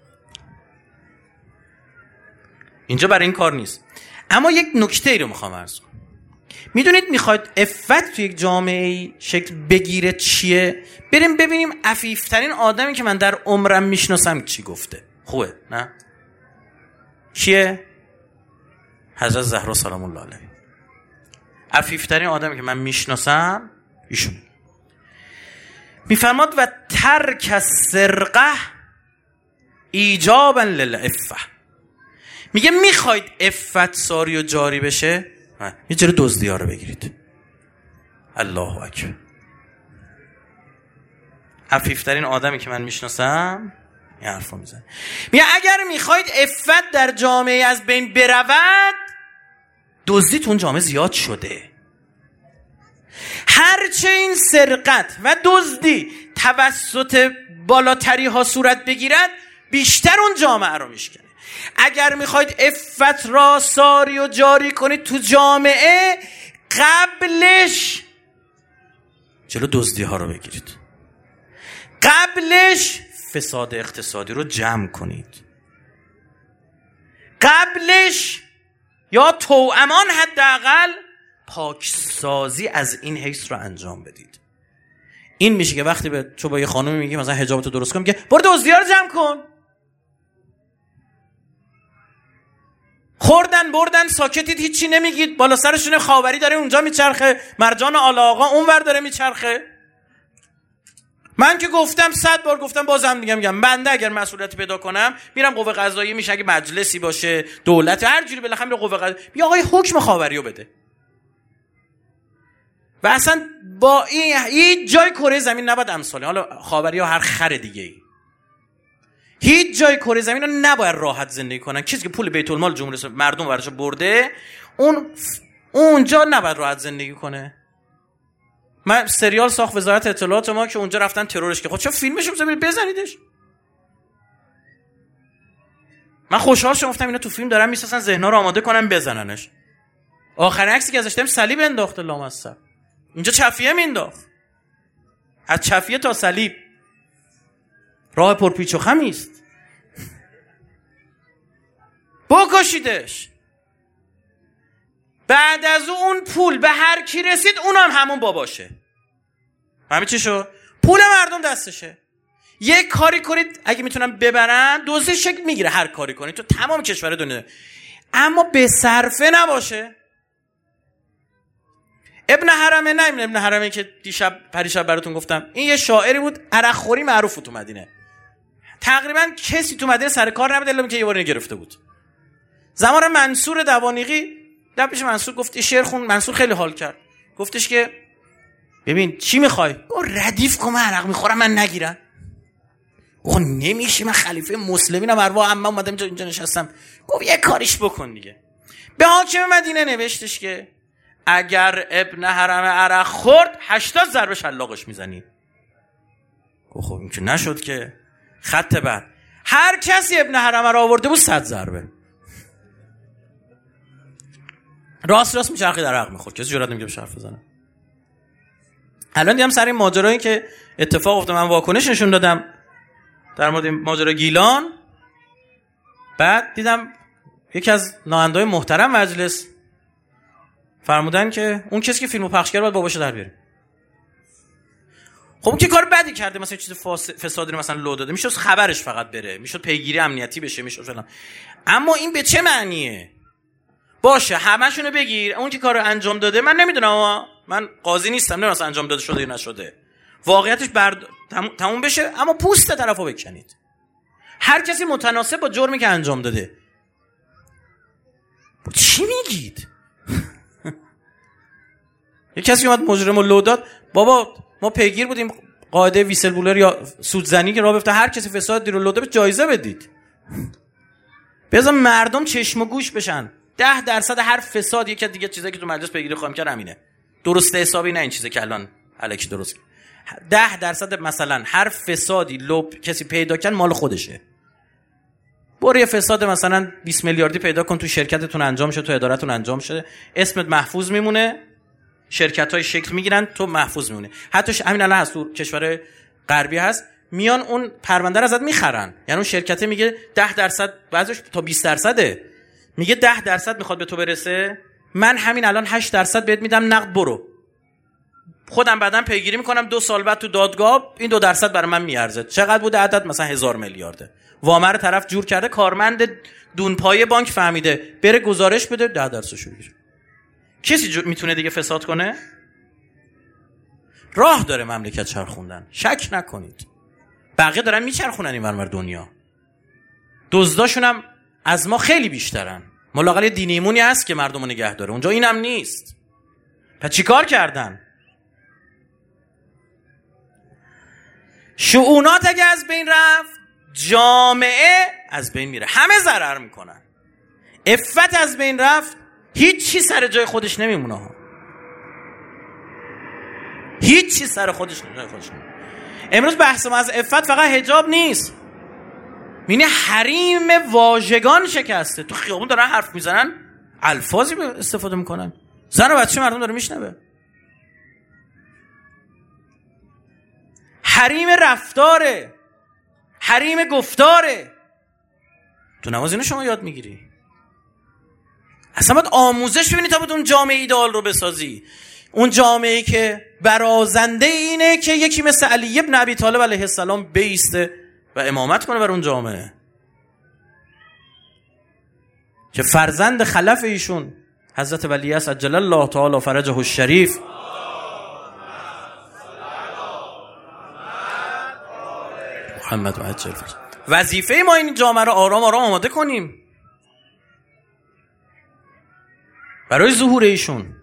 Speaker 2: اینجا برای این کار نیست. اما یک نکته ای رو میخوام عرض کنم. میدونید میخواید عفت تو یک جامعه شکل بگیره چیه؟ بریم ببینیم عفیفترین آدمی که من در عمرم میشناسم چی گفته. خوبه نه؟ کیه؟ حضرت زهرا سلام الله علیها. عفیفترین آدمی که من میشناسم ایشون. میفرماد و ترک السرقه ایجابا للعفه. میگه میخواید عفت ساری و جاری بشه، یه جوری دزدی‌ها رو بگیرید. الله اکبر. عفیفترین آدمی که من میشناسم این حرفو میزنه. میگه اگر میخواید عفت در جامعه از بین برود، دزدی تو اون جامعه زیاد شده. هرچه این سرقت و دزدی توسط بالاتری ها صورت بگیرد، بیشتر اون جامعه رو میشکنه. اگر میخواید عفت را ساری و جاری کنید تو جامعه، قبلش جلو دزدی ها رو بگیرید، قبلش فساد اقتصادی رو جمع کنید، قبلش یا توامان حداقل پاکسازی از این حیث رو انجام بدید. این میشه که وقتی به تو با یه خانومی میگی مثلا حجابتو درست کن، میگه برو دزدی‌ها رو جمع کن. خوردن بردن ساکتید، هیچی نمیگید، بالا سرشون خاوری داره اونجا میچرخه، مرجان آل آقا اونور داره میچرخه. من که گفتم صد بار گفتم، بازم میگم میگم بنده اگر مسئولیت پیدا کنم میرم قوه قضاییه، میشه اگه مجلسی باشه دولت هر جوری بالاخره میره قوه قضاییه، بیا آقای حکم خاوریو بده. و اصلا با این هیچ جای کره زمین نباید امثاله، حالا خاوری ها هر خر دیگه ای، هیچ جای کره زمین رو نباید راحت زندگی کنن. کسی که پول بیت المال جمهوری مردم ورش برده، اون اونجا نباید راحت زندگی کنه. من سریال ساخت وزارت اطلاعات ما که اونجا رفتن ترورش که خود چه فیلمش رو بزنیدش. من خوشحال شدم، گفتم اینا تو فیلم دارن میسازن ذهنا رو آماده کنن بزننش. آخر عکسی که ازش دیدم صلیب انداخت لامصب. اینجا چفیه مینداخت، از چفیه تا صلیب راه پرپیچ و خمی است. بکشیدش. بعد از اون پول به هر کی رسید اونم همون باباشه. همین چی شد؟ پول مردم دستشه. یک کاری کنید اگه میتونم ببرن دوزه شکل میگیره، هر کاری کنید تو تمام کشور دنیا، اما به صرفه نباشه. ابن حرمه، نه ابن حرمه که دیشب پریشب براتون گفتم، این یه شاعری بود عرق خوری معروف تو مدینه. تقریبا کسی تو مدینه سر کار نبود الا که یه بار گرفته بود. زمان منصور دوانیقی در پیش منصور گفت شعر خون، منصور خیلی حال کرد، گفتش که ببین چی میخوای؟ گفت ردیف کن، من عرق میخورم من نگیرم. گفت نمیشه، من خلیفه مسلمینم، ارواح عمه اومدم اینجا اینجا نشستم. گفت یه کاریش بکن دیگه. به حاکم مدینه نوشتش که اگر ابن حرم عرق خورد هشتاد ضربه شلاقش میزنی. گفت خب این که نشد که. خط بعد هر کسی ابن حرم را آورده بود صد ضربه. راست راست میچرخی در عرق میخورد، کسی جرئت نمیگه بهش حرف بزنه. الان دیدم سر این ماجرایی که اتفاق افتاد، من واکنش نشون دادم، در مورد ماجرا گیلان. بعد دیدم یکی از نماینده‌های محترم مجلس فرمودن که اون کسی که فیلمو پخش کرده باید باباشو در بیاره. خب اون که کار بدی کرده، مثلا چیز فسادی رو مثلا لو داده، میشد خبرش فقط بره، میشد پیگیری امنیتی بشه، میشد فلان. اما این به چه معنیه؟ باشه همشونو بگیر، اون که کارو انجام داده من نمیدونم، من قاضی نیستم، نمیدونم مثلا انجام داده شده یا نشده، واقعیتش برد... تم... تموم بشه، اما پوست طرفو بکنید. هر کسی متناسب با جرمی که انجام داده. چی میگید؟ یه کسی اومد مجرمو لو داد، بابا ما پیگیر بودیم، قاعده ویسل بولر یا سودزنی که راه بیفته، هر کسی فساد رو لو داد جایزه بدید. بذار مردم چشم و گوش بشن. ده درصد هر فساد، یکی دیگه چیزایی که تو مجلس پیگیری خواهم کرد همینه. درست حسابی نه این چیزه که الان الکی درست. ده درصد مثلا هر فسادی لب کسی پیدا کن مال خودشه. برو یه فساد مثلا بیست میلیاردی پیدا کن تو شرکتتون انجام شه، تو ادارتون انجام شه، اسمت محفوظ میمونه، شرکت‌های شکل میگیرن، تو محفوظ میمونه. حتی همین الان هست تو کشور غربی هست، میان اون پرونده رو ازت میخرن. یعنی اون شرکته میگه ده درصد، بعضیش تا بیست درصده، میگه ده درصد میخواد به تو برسه، من همین الان هشت درصد بهت میدم نقد، برو. خودم بعداً پیگیری میکنم، دو سال بعد تو دادگاه این دو درصد برای من میارزه. چقدر بوده عدد؟ مثلا هزار میلیارده. وامه رو طرف جور کرده، کارمند دونپایه بانک فهمیده، بره گزارش بده، ده درصدشو بگیره. کسی جو... میتونه دیگه فساد کنه؟ راه داره مملکت چرخوندن، شک نکنید. بقیه دارن میچرخونن این ورمر دنیا. دزداشون هم از ما خیلی بیشترن. ما لااقل دینیمونی هست که مردمو نگه داره، اونجا اینم نیست. پس چیکار کردن؟ شؤونات اگه از بین رفت، جامعه از بین میره، همه ضرر میکنن. عفت از بین رفت، هیچ چی سر جای خودش نمیمونه ها. هیچ چی سر خودش جای خودش نمیمونه. امروز بحث ما از عفت فقط حجاب نیست. می‌بینی حریم واژگان شکسته. تو خیابون دارن حرف میزنن، الفاظی استفاده میکنن، زن و بچه مردم داره میشنوه. حریم رفتاره، حریم گفتاره. تو نماز اینو شما یاد میگیری. اصلا باید آموزش ببینی تا بود اون جامعه ایدئال رو بسازی. اون جامعه‌ای که برازنده اینه که یکی مثل علی ابن ابی طالب علیه السلام بیسته و امامت کنه بر اون جامعه، که فرزند خلف ایشون حضرت ولی است عجل الله تعالی فرجه الشریف محمد و عجل. وظیفه ما این جامعه رو آرام آرام آماده کنیم برای ظهور ایشون.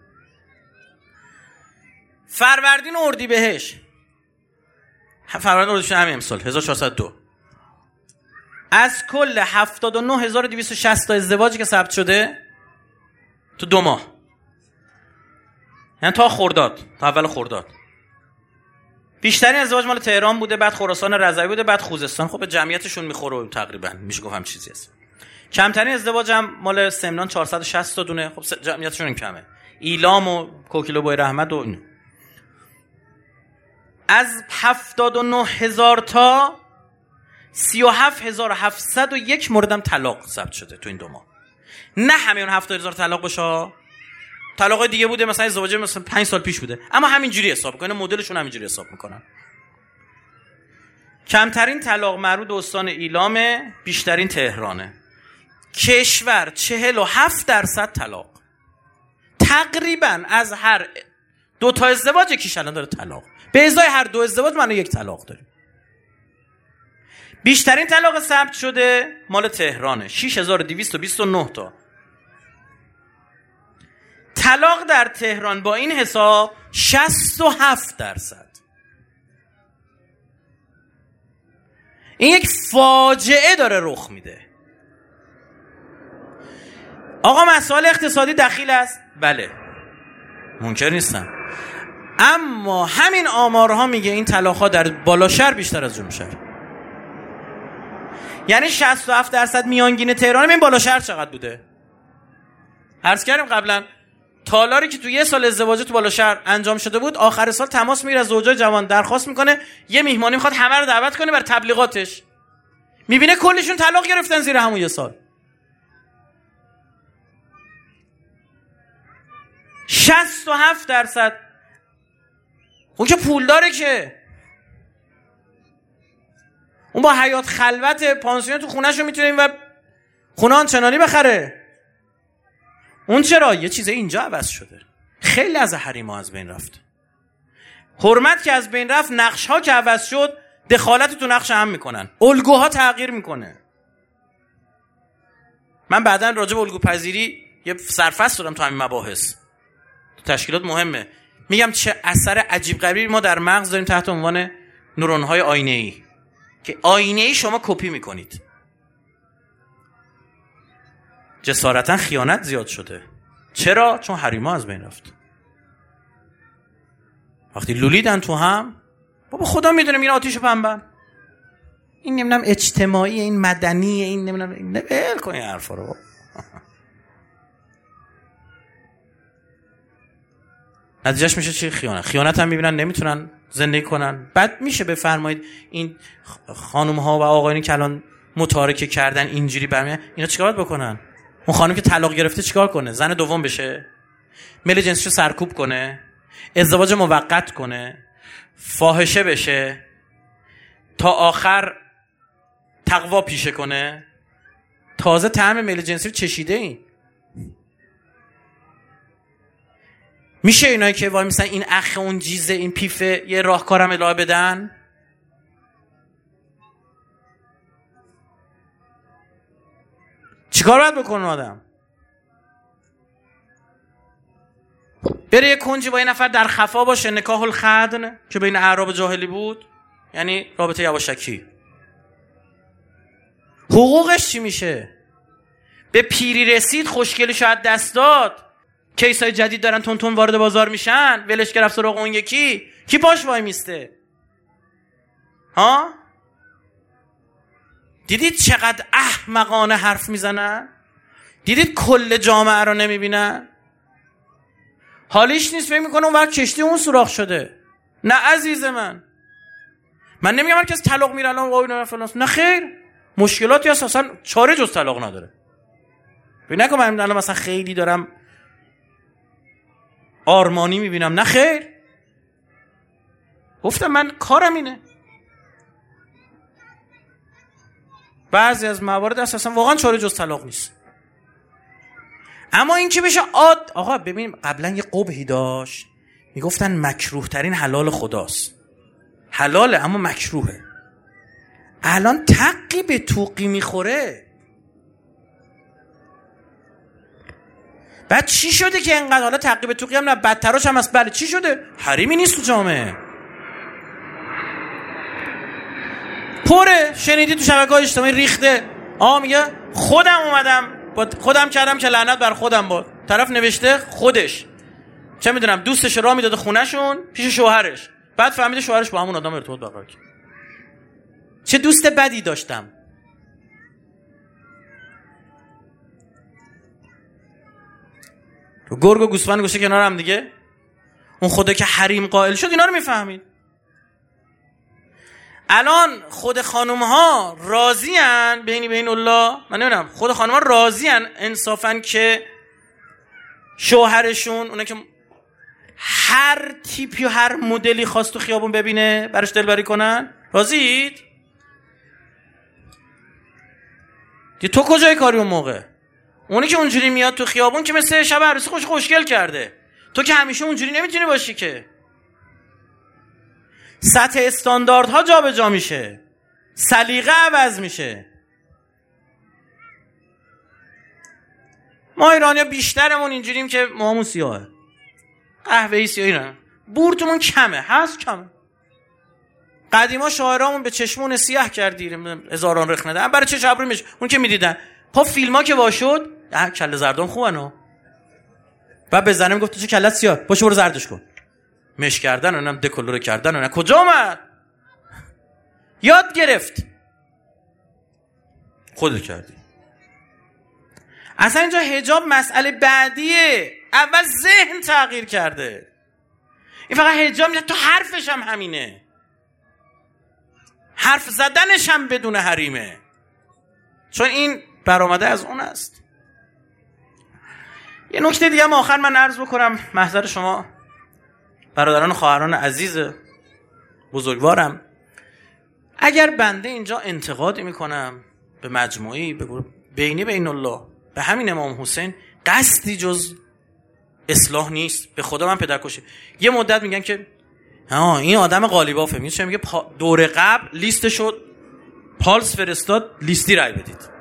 Speaker 2: فروردین و اردیبهشت، فروردین و اردیبهشت همین امسال هزار و چهارصد و دو، از کل هفتاد و نه هزار و دویست و شصت تا ازدواجی که ثبت شده تو دو ماه، یعنی تا خرداد، تا اول خرداد، بیشترین ازدواج مال تهران بوده، بعد خراسان رضوی بوده، بعد خوزستان. خب به جمعیتشون میخوره تقریبا، میشه گفت هم چیزی است. کمترین ازدواج هم مال سمنان چهارصد و شصت تا دونه، خب جمعیتشون کمه. ایلام و کوکیلو بوی رحمت و این. از هفتاد و نه هزار تا سی و هفت هزار و هفتصد و یک موردم طلاق ثبت شده تو این دو ماه. نه همه اون هفتاد هزار طلاق باشه، طلاق دیگه بوده، مثلا ازدواج مثلا پنج سال پیش بوده، اما همینجوری حساب میکنن، مدلشون همینجوری حساب میکنن. کمترین طلاق مربوط به استان ایلامه، بیشترین تهرانه. کشور چهل و هفت درصد طلاق. تقریبا از هر دو تا ازدواج یکیش الان داره طلاق. به ازای هر دو ازدواج ما یک طلاق داریم. بیشترین طلاق ثبت شده مال تهرانه، شش هزار و دویست و بیست و نه تا. طلاق در تهران با این حساب شصت و هفت درصد. این یک فاجعه داره رخ میده. آقا مسائل اقتصادی دخیل است، بله، منکر نیستم، اما همین آمارها میگه این طلاق‌ها در بالاشهر بیشتر از جنوب شهر. یعنی شصت و هفت درصد میانگین تهران، این بالاشهر چقدر بوده؟ عرض کردیم قبلا، تالاری که تو یه سال ازدواج تو بالاشهر انجام شده بود، آخر سال تماس میگیره از زوجای جوان، درخواست میکنه یه میهمانی میخواد همه رو دعوت کنه بر تبلیغاتش. میبینه کلیشون طلاق گرفتن زیر همون یه سال. شصت و هفت درصد. اون که پول داره، که اون با حیات خلوت پانسیون تو خونهشو میتونه این و خونه آنچنانی بخره. اون چرا؟ یه چیزه اینجا عوض شده. خیلی از حریما از بین رفت. حرمت که از بین رفت، نقش ها که عوض شد، دخالت تو نقش هم میکنن، الگوها تغییر میکنه. من بعداً راجع به الگو پذیری یه سرفصل دارم تو همین مباحث، تو تشکیلات مهمه. میگم چه اثر عجیب غریبی ما در مغز داریم تحت عنوان نورون های آینه ای، که آینه ای شما کپی میکنید. جسارتا خیانت زیاد شده. چرا؟ چون حریما از بین رفت. وقتی لولیدن تو هم، بابا خدا میدونه این آتیش پنبن، این نمیدونم اجتماعی، این مدنی، این نمیدونم، این نبل کن این حرفا رو. نتیجهش میشه چی؟ خیانت. خیانت هم میبینن نمیتونن زندگی کنن. بعد میشه بفرمایید این خانم ها و آقایانی که الان متارکه کردن اینجوری برمیان، اینا چیکار بکنن؟ اون خانم که طلاق گرفته چیکار کنه؟ زن دوم بشه؟ میل جنسیشو سرکوب کنه؟ ازدواج موقت کنه؟ فاحشه بشه؟ تا آخر تقوا پیشه کنه؟ تازه طعم میل جنسی رو چشیده این. میشه اینایی که وای میسن این اخ اون جیزه این پیفه یه راهکارم الهه بدن؟ چیکار باید بکنه آدم؟ بره یه کنجی با یه نفر در خفا باشه، نکاح الخدن که بین اعراب جاهلی بود، یعنی رابطه یواشکی. حقوقش چی میشه؟ به پیری رسید، خوشگلی شاید دست داد، کیسای جدید دارن تون تون وارد بازار میشن، ولش گرفت سراغ اون یکی، کی پاش وای میسته؟ ها؟ دیدید چقدر احمقانه حرف میزنن؟ دیدید کل جامعه رو نمیبینن؟ حالیش نیست، فکر میکنه اون وقت کشتی اون سوراخ شده. نه عزیز من، من نمیگم هر کس طلاق میره الان وای نه فلان، نه خیر، مشکلاتی هست اصلا چاره جز طلاق نداره. ببین نگم من الان مثلا خیلی دارم آرمانی میبینم، نه خیر، گفتم من کارم اینه. بعضی از موارد اساسا واقعا چاره جز طلاق نیست. اما این که بشه عاد، آقا ببین قبلا یه قبحی داشت، میگفتن مکروه ترین حلال خداست. حلاله اما مکروهه. الان تقی به توقی میخوره. بعد چی شده که اینقدر حالا تقی به توقی هم نه، بدتراش هم هست. بله چی شده؟ حریمی نیست تو جامعه. پره، شنیدی تو شبکه‌های اجتماعی ریخته. آ میگه خودم اومدم خودم کردم که لعنت بر خودم باد. طرف نوشته خودش چه میدونم دوستش راه میداده خونهشون پیش شوهرش، بعد فهمیده شوهرش با همون آدم ارتباط برقرار کرد. چه دوست بدی داشتم. گرگ و گوسفند گوشه کنار هم دیگه. اون خدا که حریم قائل شد اینا رو میفهمید. الان خود خانم ها راضی ان بینی بین الله، من نمیدونم خود خانم ها راضی ان انصافا که شوهرشون اونه که هر تیپی و هر مدلی خواست تو خیابون ببینه براش دلبری کنن؟ راضیید؟ تو کجای کاری اون موقع؟ اونی که اونجوری میاد تو خیابون که مثل شب عروسی خوش خوشگل کرده، تو که همیشه اونجوری نمیتونی باشی که. سطح استانداردها جا به جا میشه، سلیقه عوض میشه. ما ایرانی‌ها بیشترمون اینجوریم که موهامون سیاهه، قهوه‌ای سیاهی نه، بورتمون کمه، هست کمه. قدیما شاعرامون به چشمون سیاه کردیم هزاران رخ نده، برای چه ابرو میشه اون که میدیدن. خب فیلم‌ها که وا شد، کله زردان خوبه نه، بعد بزنم گفت چه کله‌ت سیاه، باشه برو زردش کن. مش کردن اونم دکولور کردن اونم کجا اومد؟ یاد گرفت، خودت کردی. اصلا اینجا حجاب مسئله بعدیه، اول ذهن تغییر کرده. این فقط حجاب میشه، تو حرفش هم همینه، حرف زدنش هم بدون حریمه. چون این برآمده از اون است. یه نکته دیگه هم آخر من عرض بکنم محضر شما برادران و خواهران عزیز بزرگوارم. اگر بنده اینجا انتقادی میکنم به مجموعی، به بینی بین الله، به همین امام حسین، قصدی جز اصلاح نیست. به خدا من پدرکشه. یه مدت میگن که ها این آدم قالیبافه، میگه میگه دور قبل لیست شد، پالس فرستاد لیستی رای بدید.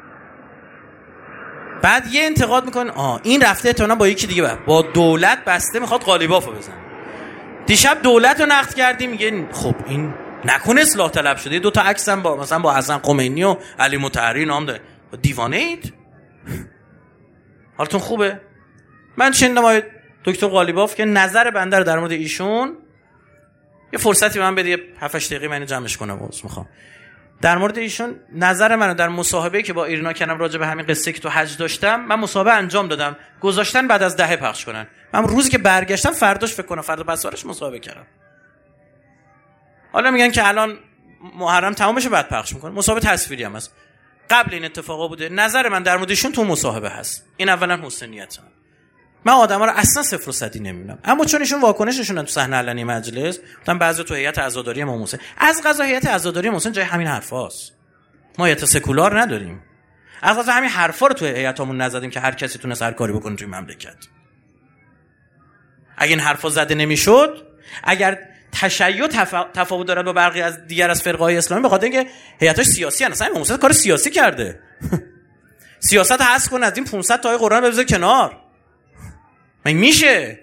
Speaker 2: بعد یه انتقاد میکنن آه این رفته احتمالاً با یکی دیگه بعد با دولت بسته میخواد قالیبافو بزنه. دیشب دولت رو نقد کردیم، میگه خب این نکنه اصلاح طلب شده. دو تا عکس هم با مثلا با حسن خمینی و علی مطهری نام داره. دیوانه اید؟ حالتون خوبه؟ من شنیدم آقای دکتر قالیباف که نظر بنده رو در مورد ایشون، یه فرصتی به من بده هفت هشت دقیقه من جمعش کنم واسه میخوام. در مورد ایشون نظر منو در مصاحبه‌ای که با ایرنا کردم راجع به همین قصه که تو حج داشتم، من مصاحبه انجام دادم، گذاشتن بعد از دهه پخش کنن. من روزی که برگشتم فرداش فکر کنم فردا بسارش مصاحبه کردم. حالا میگن که الان محرم تمام بشه بعد پخش میکنن. مصاحبه تصویری هم هست. قبل این اتفاقا بوده. نظر من در مورد ایشون تو مصاحبه هست. این اولا حسینیت من. من آدما رو اصلا صفر و صدی نمیبینم، اما چون ایشون واکنششون تو صحنه علنی مجلس گفتن بعضی تو هیئت عزاداری امام حسین، از قضا هیئت عزاداری امام حسین جای همین حرفاست. ما هیئت سکولار نداریم. از قضا همین حرفا رو تو هیئتمون نزدیم که هر کسی تونه هر کاری بکنه توی مملکت. اگه این حرفا زده نمیشد، اگر تشیع تفاوت داره با برخی از دیگر از فرقه‌های اسلامی به خاطر اینکه هیئتش سیاسی ان، اصلا امام حسین کار سیاسی کرده. سیاست حذف کن، از این پانصد تا آیه قرآن بذار کنار. من میشه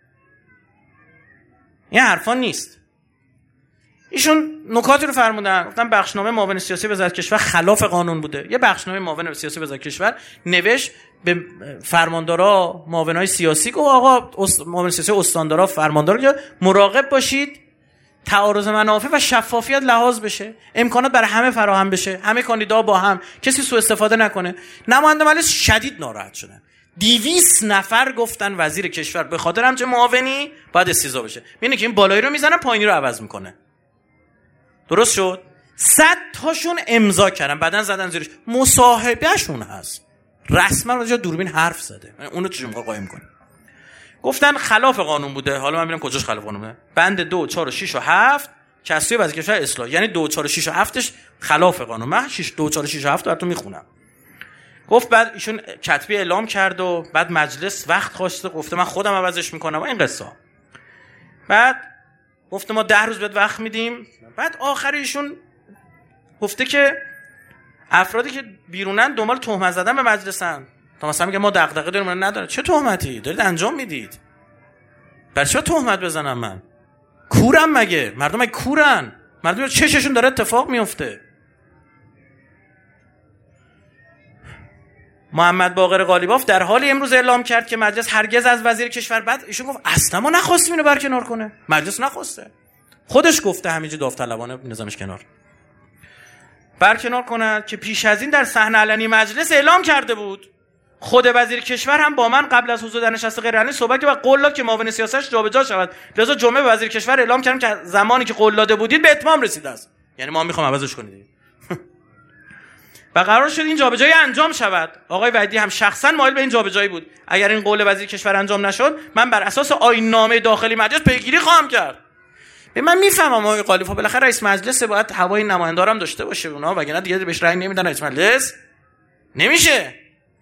Speaker 2: این حرفا نیست. ایشون نکاتی رو فرمودن، گفتن بخشنامه معاون سیاسی وزارت کشور خلاف قانون بوده. یه بخشنامه معاون سیاسی وزارت کشور نوشت به فرماندارا معاونای سیاسی که آقا معاون سیاسی استاندارا فرماندارا که مراقب باشید تعارض منافع و شفافیت لحاظ بشه، امکانات برای همه فراهم بشه، همه کاندیدا با هم، کسی سوء استفاده نکنه. نماینده مجلس شدید ناراحت شدن. دویست نفر گفتن وزیر کشور به خاطر همچه معاونی باید استیضاح بشه. میبینه که این بالایی رو میزنن پایینی رو عوض میکنه. درست شد؟ صد تاشون امضا کردن، بعدن زدن زیرش مصاحبهشون هست، رسما راجع دوربین حرف زده. اونو چجوری میخواد قایم کنه؟ گفتن خلاف قانون بوده. حالا من ببینم کجاش خلاف قانون بوده. بند دو چهار و شش و هفت کسری وزیر کشور اصلاح، یعنی دو چهار و شش و هفتش خلاف قانون. من شش دو چهار و شش و هفت رو براتون میخونم. گفت بعد ایشون کتبی اعلام کرد و بعد مجلس وقت خواسته، گفته من خودم عوضش میکنم و این قصه. بعد گفته ما ده روز بهت وقت میدیم. بعد آخر ایشون گفته که افرادی که بیرونن دنبال تهمت زدن به مجلسن. تا مثلا میگه ما دغدغه داریم من نداره. چه تهمتی دارید انجام میدید؟ برای چه تهمت بزنم من؟ کورم مگه؟ مردم مگه کورن؟ مردم چششون داره اتفاق میفته. محمد باقر قالیباف در حالی امروز اعلام کرد که مجلس هرگز از وزیر کشور، بعد ایشون گفت اصلا ما نخواستیم اینو برکنار کنه، مجلس نخواسته، خودش گفته همینجوری داوطلبانه نظامش کنار برکنار کنه، که پیش از این در صحنه علنی مجلس اعلام کرده بود. خود وزیر کشور هم با من قبل از حضور در نشست غیر علنی صحبت کرد و قول داد که معاون سیاستش جابجا شود. لذا جمعه به وزیر کشور اعلام کردم که زمانی که قول داده بودید به اتمام رسیده است، یعنی ما میخوام عوضش کنید و قرار شد این جابجایی انجام شود. آقای وحیدی هم شخصا مایل به این جابجایی بود. اگر این قول وزیر کشور انجام نشد، من بر اساس آیین‌نامه داخلی مجلس پیگیری خواهم کرد. من میفهمم آقای قالیباف بالاخره رئیس مجلس باید هوای نمایندارم داشته باشه اونا، وگرنه دیگه بهش رأی نمیدن رئیس مجلس نمیشه.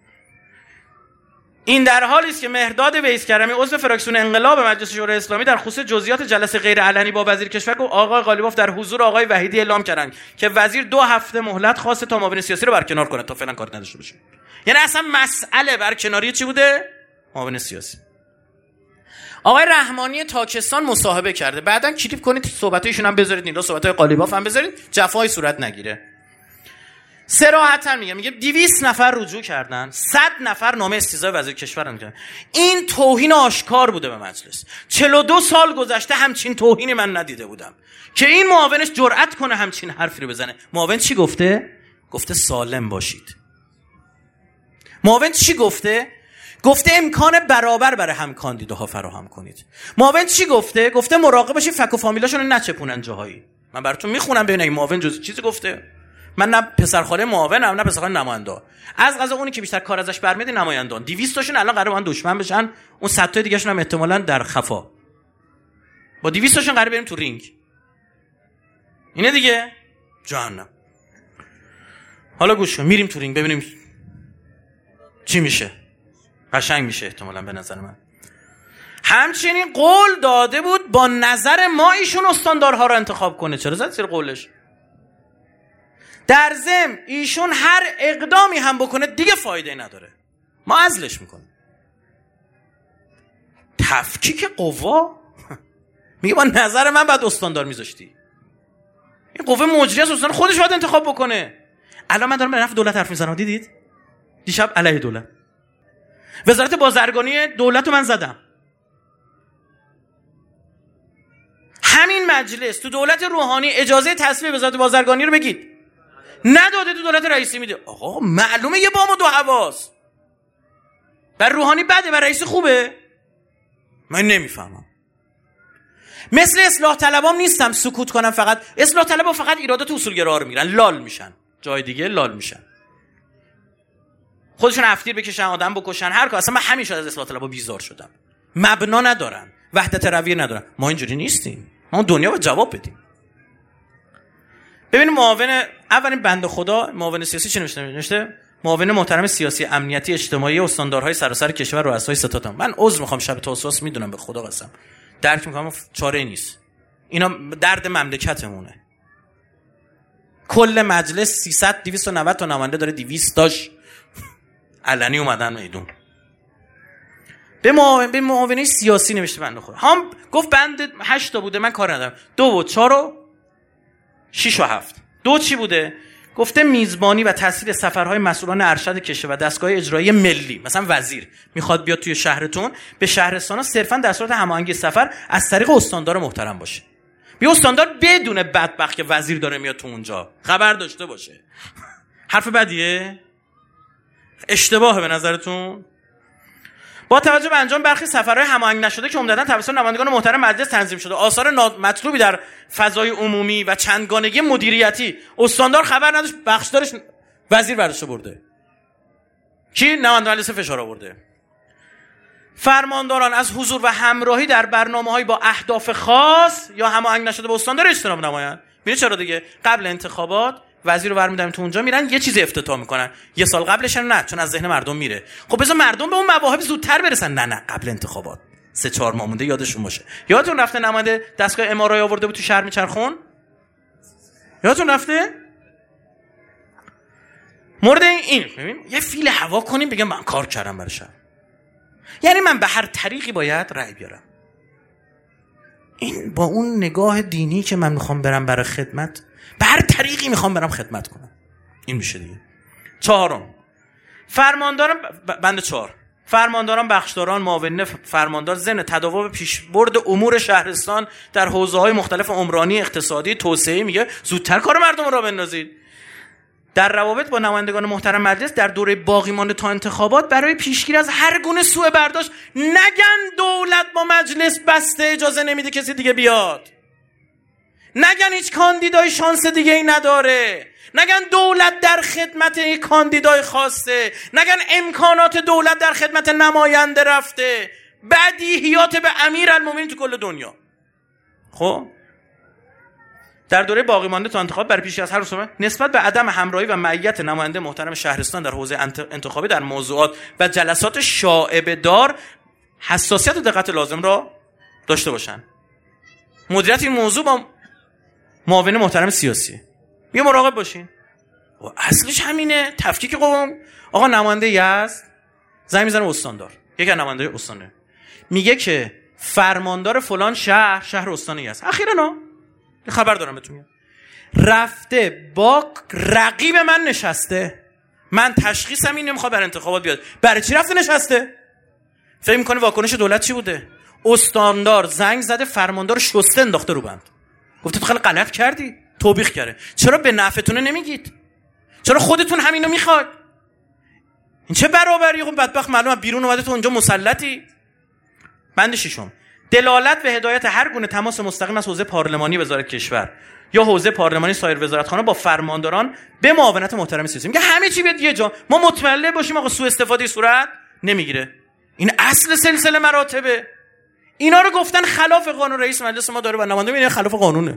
Speaker 2: این در حالی است که مهرداد ویسکرمی عضو فراکسیون انقلاب مجلس شورای اسلامی در خصوص جزئیات جلسه غیر علنی با وزیر کشور گفت آقای قالیباف در حضور آقای وحیدی اعلام کردند که وزیر دو هفته مهلت خواسته تا معاون سیاسی رو برکنار کنه تا فعلا کار نداشته باشه. یعنی اصلا مسئله برکناری چی بوده؟ معاون سیاسی. آقای رحمانی تاکستان مصاحبه کرده، بعداً کلیپ کنید صحبتایشون هم بذارید، اینجا صحبتای قالیباف هم بذارید، جفای صورت نگیره. صراحتاً میگم میگه دویست نفر رجوع کردن، صد نفر نامه استیضاح وزیر کشور دادن. این توهین آشکار بوده به مجلس. چهل و دو سال گذشته همچین توهینی من ندیده بودم که این معاونش جرأت کنه همچین حرفی رو بزنه. معاون چی گفته؟ گفته سالم باشید. معاون چی گفته؟ گفته امکان برابر برای هم کاندیداها فراهم کنید. معاون چی گفته؟ گفته مراقب باشید فک و فامیلاشون رو نچپونن جاهایی. من براتون میخونم ببینید معاون جز چیزی گفته. من نه پسرخاله معاونم نه پسرخاله نماینده. از قضا اونی که بیشتر کار ازش برمیاد نمایندان. دویست تاشون الان قراره با هم دشمن بشن، اون صد تا دیگه شون هم احتمالاً در خفا. با دویست تاشون قراره بریم تو رینگ. اینه دیگه جهنم. حالا گوش کن، میریم تو رینگ ببینیم چی میشه. قشنگ میشه احتمالاً به نظر من. همچنین قول داده بود با نظر ما ایشون استاندارها رو انتخاب کنه. چرا زد زیر قولش؟ در ضمن ایشون هر اقدامی هم بکنه دیگه فایده نداره، ما عزلش میکنیم. تفکیک قوا میگه با نظر من بعد استاندار میذاشتی. این قوه مجریه است، استاندار خودش باید انتخاب بکنه. الان من دارم به نفع دولت حرف میزنم، دیدید؟ دیشب علیه دولت وزارت بازرگانی دولت رو من زدم. همین مجلس تو دولت روحانی اجازه تصویب وزارت بازرگانی رو بگید نداده، تو دولت رئیسی میده. آقا معلومه یه بام و دو حواس. بر روحانی بده، بر رئیسی خوبه؟ من نمیفهمم. مثل اصلاح طلبام نیستم سکوت کنم، فقط اصلاح طلبا فقط ایرادات اصولگرا رو میگیرن، لال میشن، جای دیگه لال میشن، خودشون افطیر بکشن، آدم بکشن، هر کار. اصلا من همیشه از اصلاح طلبا بیزار شدم. مبنا ندارن، وحدت رویه ندارن. ما اینجوری نیستیم، ما دنیا رو جواب بدیم. ببینید معاون اولین بنده خدا معاون سیاسی چی نوشته؟ نوشته معاون محترم سیاسی امنیتی اجتماعی استاندارهای سراسر کشور رؤسای ستادم. من عذر میخوام، شب توسواس میدونم، به خدا قسم درک میکنم، چاره نیست، اینا درد مملکتمونه. کل مجلس سیصد دویست و نود تا نماینده داره، دویست تاش علنی اومدن میدون. به معاون به معاونی سیاسی نوشته بنده خدا. هم گفت بند هشت تا بوده، من کار ندارم. دو و چهار و شش و هفت. دو چی بوده؟ گفته میزبانی و تسهیل سفرهای مسئولان ارشد کشور و دستگاه اجرایی ملی، مثلا وزیر میخواد بیاد توی شهرتون، به شهرستانا صرفا در صورت هماهنگی سفر از طریق استاندار محترم باشه. بی استاندار بدون بدبخت که وزیر داره میاد تو اونجا خبر داشته باشه. حرف بدیه؟ اشتباهه به نظرتون؟ با توجه به انجام برخی سفرهای هماهنگ نشده که عمدتاً توسط نمایندگان محترم مجلس تنظیم شده، آثار مطلوبی در فضای عمومی و چندگانگی مدیریتی، استاندار خبر نداشت، بخشدارش وزیر برداشته برده. کی؟ نماینده مجلس فشار آورده. فرمانداران از حضور و همراهی در برنامه‌های با اهداف خاص یا هماهنگ نشده با استاندار اجتناب نمایند. ببین چرا دیگه؟ قبل انتخابات وزیر رو برمی‌دارن تو اونجا، میرن یه چیزی افتتاح میکنن، یه سال قبلش نه، چون از ذهن مردم میره. خب بذار مردم به اون مواهب زودتر برسن. نه نه قبل انتخابات سه چهار ماه مونده، یادشون باشه. یادتون رفته نماینده دستگاه امارای آورده بود تو شهر میچرخون؟ یادتون رفته؟ مورد این ببین یه فیل هوا کنیم بگم من کار کردم برای شهر، یعنی من به هر طریقی باید رأی بیارم. این با اون نگاه دینی که من میخوام برم برای خدمت، به هر طریقی میخوام برم خدمت کنم، این میشه دیگه. چهارم، فرمانداران بند چهار، فرمانداران، بخشداران، معاونین فرماندار ضمن تداوم پیشبرد امور شهرستان در حوزه‌های مختلف عمرانی، اقتصادی، توسعه، میگه زودتر کار مردم را بندازید. در روابط با نمایندگان محترم مجلس در دوره باقی مانده تا انتخابات برای پیشگیری از هر گونه سوء برداشت نگن دولت با مجلس بسته اجازه نمیده کسی دیگه بیاد، نگن هیچ کاندیدای شانس دیگه ای نداره، نگن دولت در خدمت یک کاندیدای خاصه، نگن امکانات دولت در خدمت نماینده رفته، بدیهیات به امیرالمومنین تو کل دنیا. خب در دوره باقی مانده تا انتخاب برای پیش از هر رسوم نسبت به عدم همراهی و معیت نماینده محترم شهرستان در حوزه انتخابی در موضوعات و جلسات شائبه دار حساسیت و دقت لازم را داشته باشند. مدیریت این موضوع با معاون محترم سیاسی یه مراقب باشین. و اصلش همینه، تفکیک قوم. آقا نماینده یزد زنگ میزنه استاندار، یکی از نماینده استان میگه که فرماندار فلان شهر شهر استان یزد اخیراً ها خبر دارم بهتون میگم رفته با رقیب من نشسته، من تشخیصم اینه میخواد برای انتخابات بیاد، برای چی رفته نشسته؟ فکر میکنه واکنش دولت چی بوده؟ استاندار زنگ زده فرماندار شسته انداخته رو بند، گفته تو خیلی غلط کردی، توبیخ کرده. چرا به نفعتونه نمیگید؟ چرا خودتون همینو میخواد؟ این چه برابری؟ خب بدبخت معلومه بیرون اومده تو اونجا مسلطی. بند ششم، دلالت به هدایت هر گونه تماس مستقیم از حوزه پارلمانی وزارت کشور یا حوزه پارلمانی سایر وزارتخانه با فرمانداران به معاونت محترم سیاسی. میگه همه چی بیاد یه جا، ما مطمئن باشیم آقا سوء استفاده صورت نمیگیره. این اصل سلسله مراتبه. اینا رو گفتن خلاف قانون. رئیس مجلس ما داره و نماینده میگه خلاف قانونه.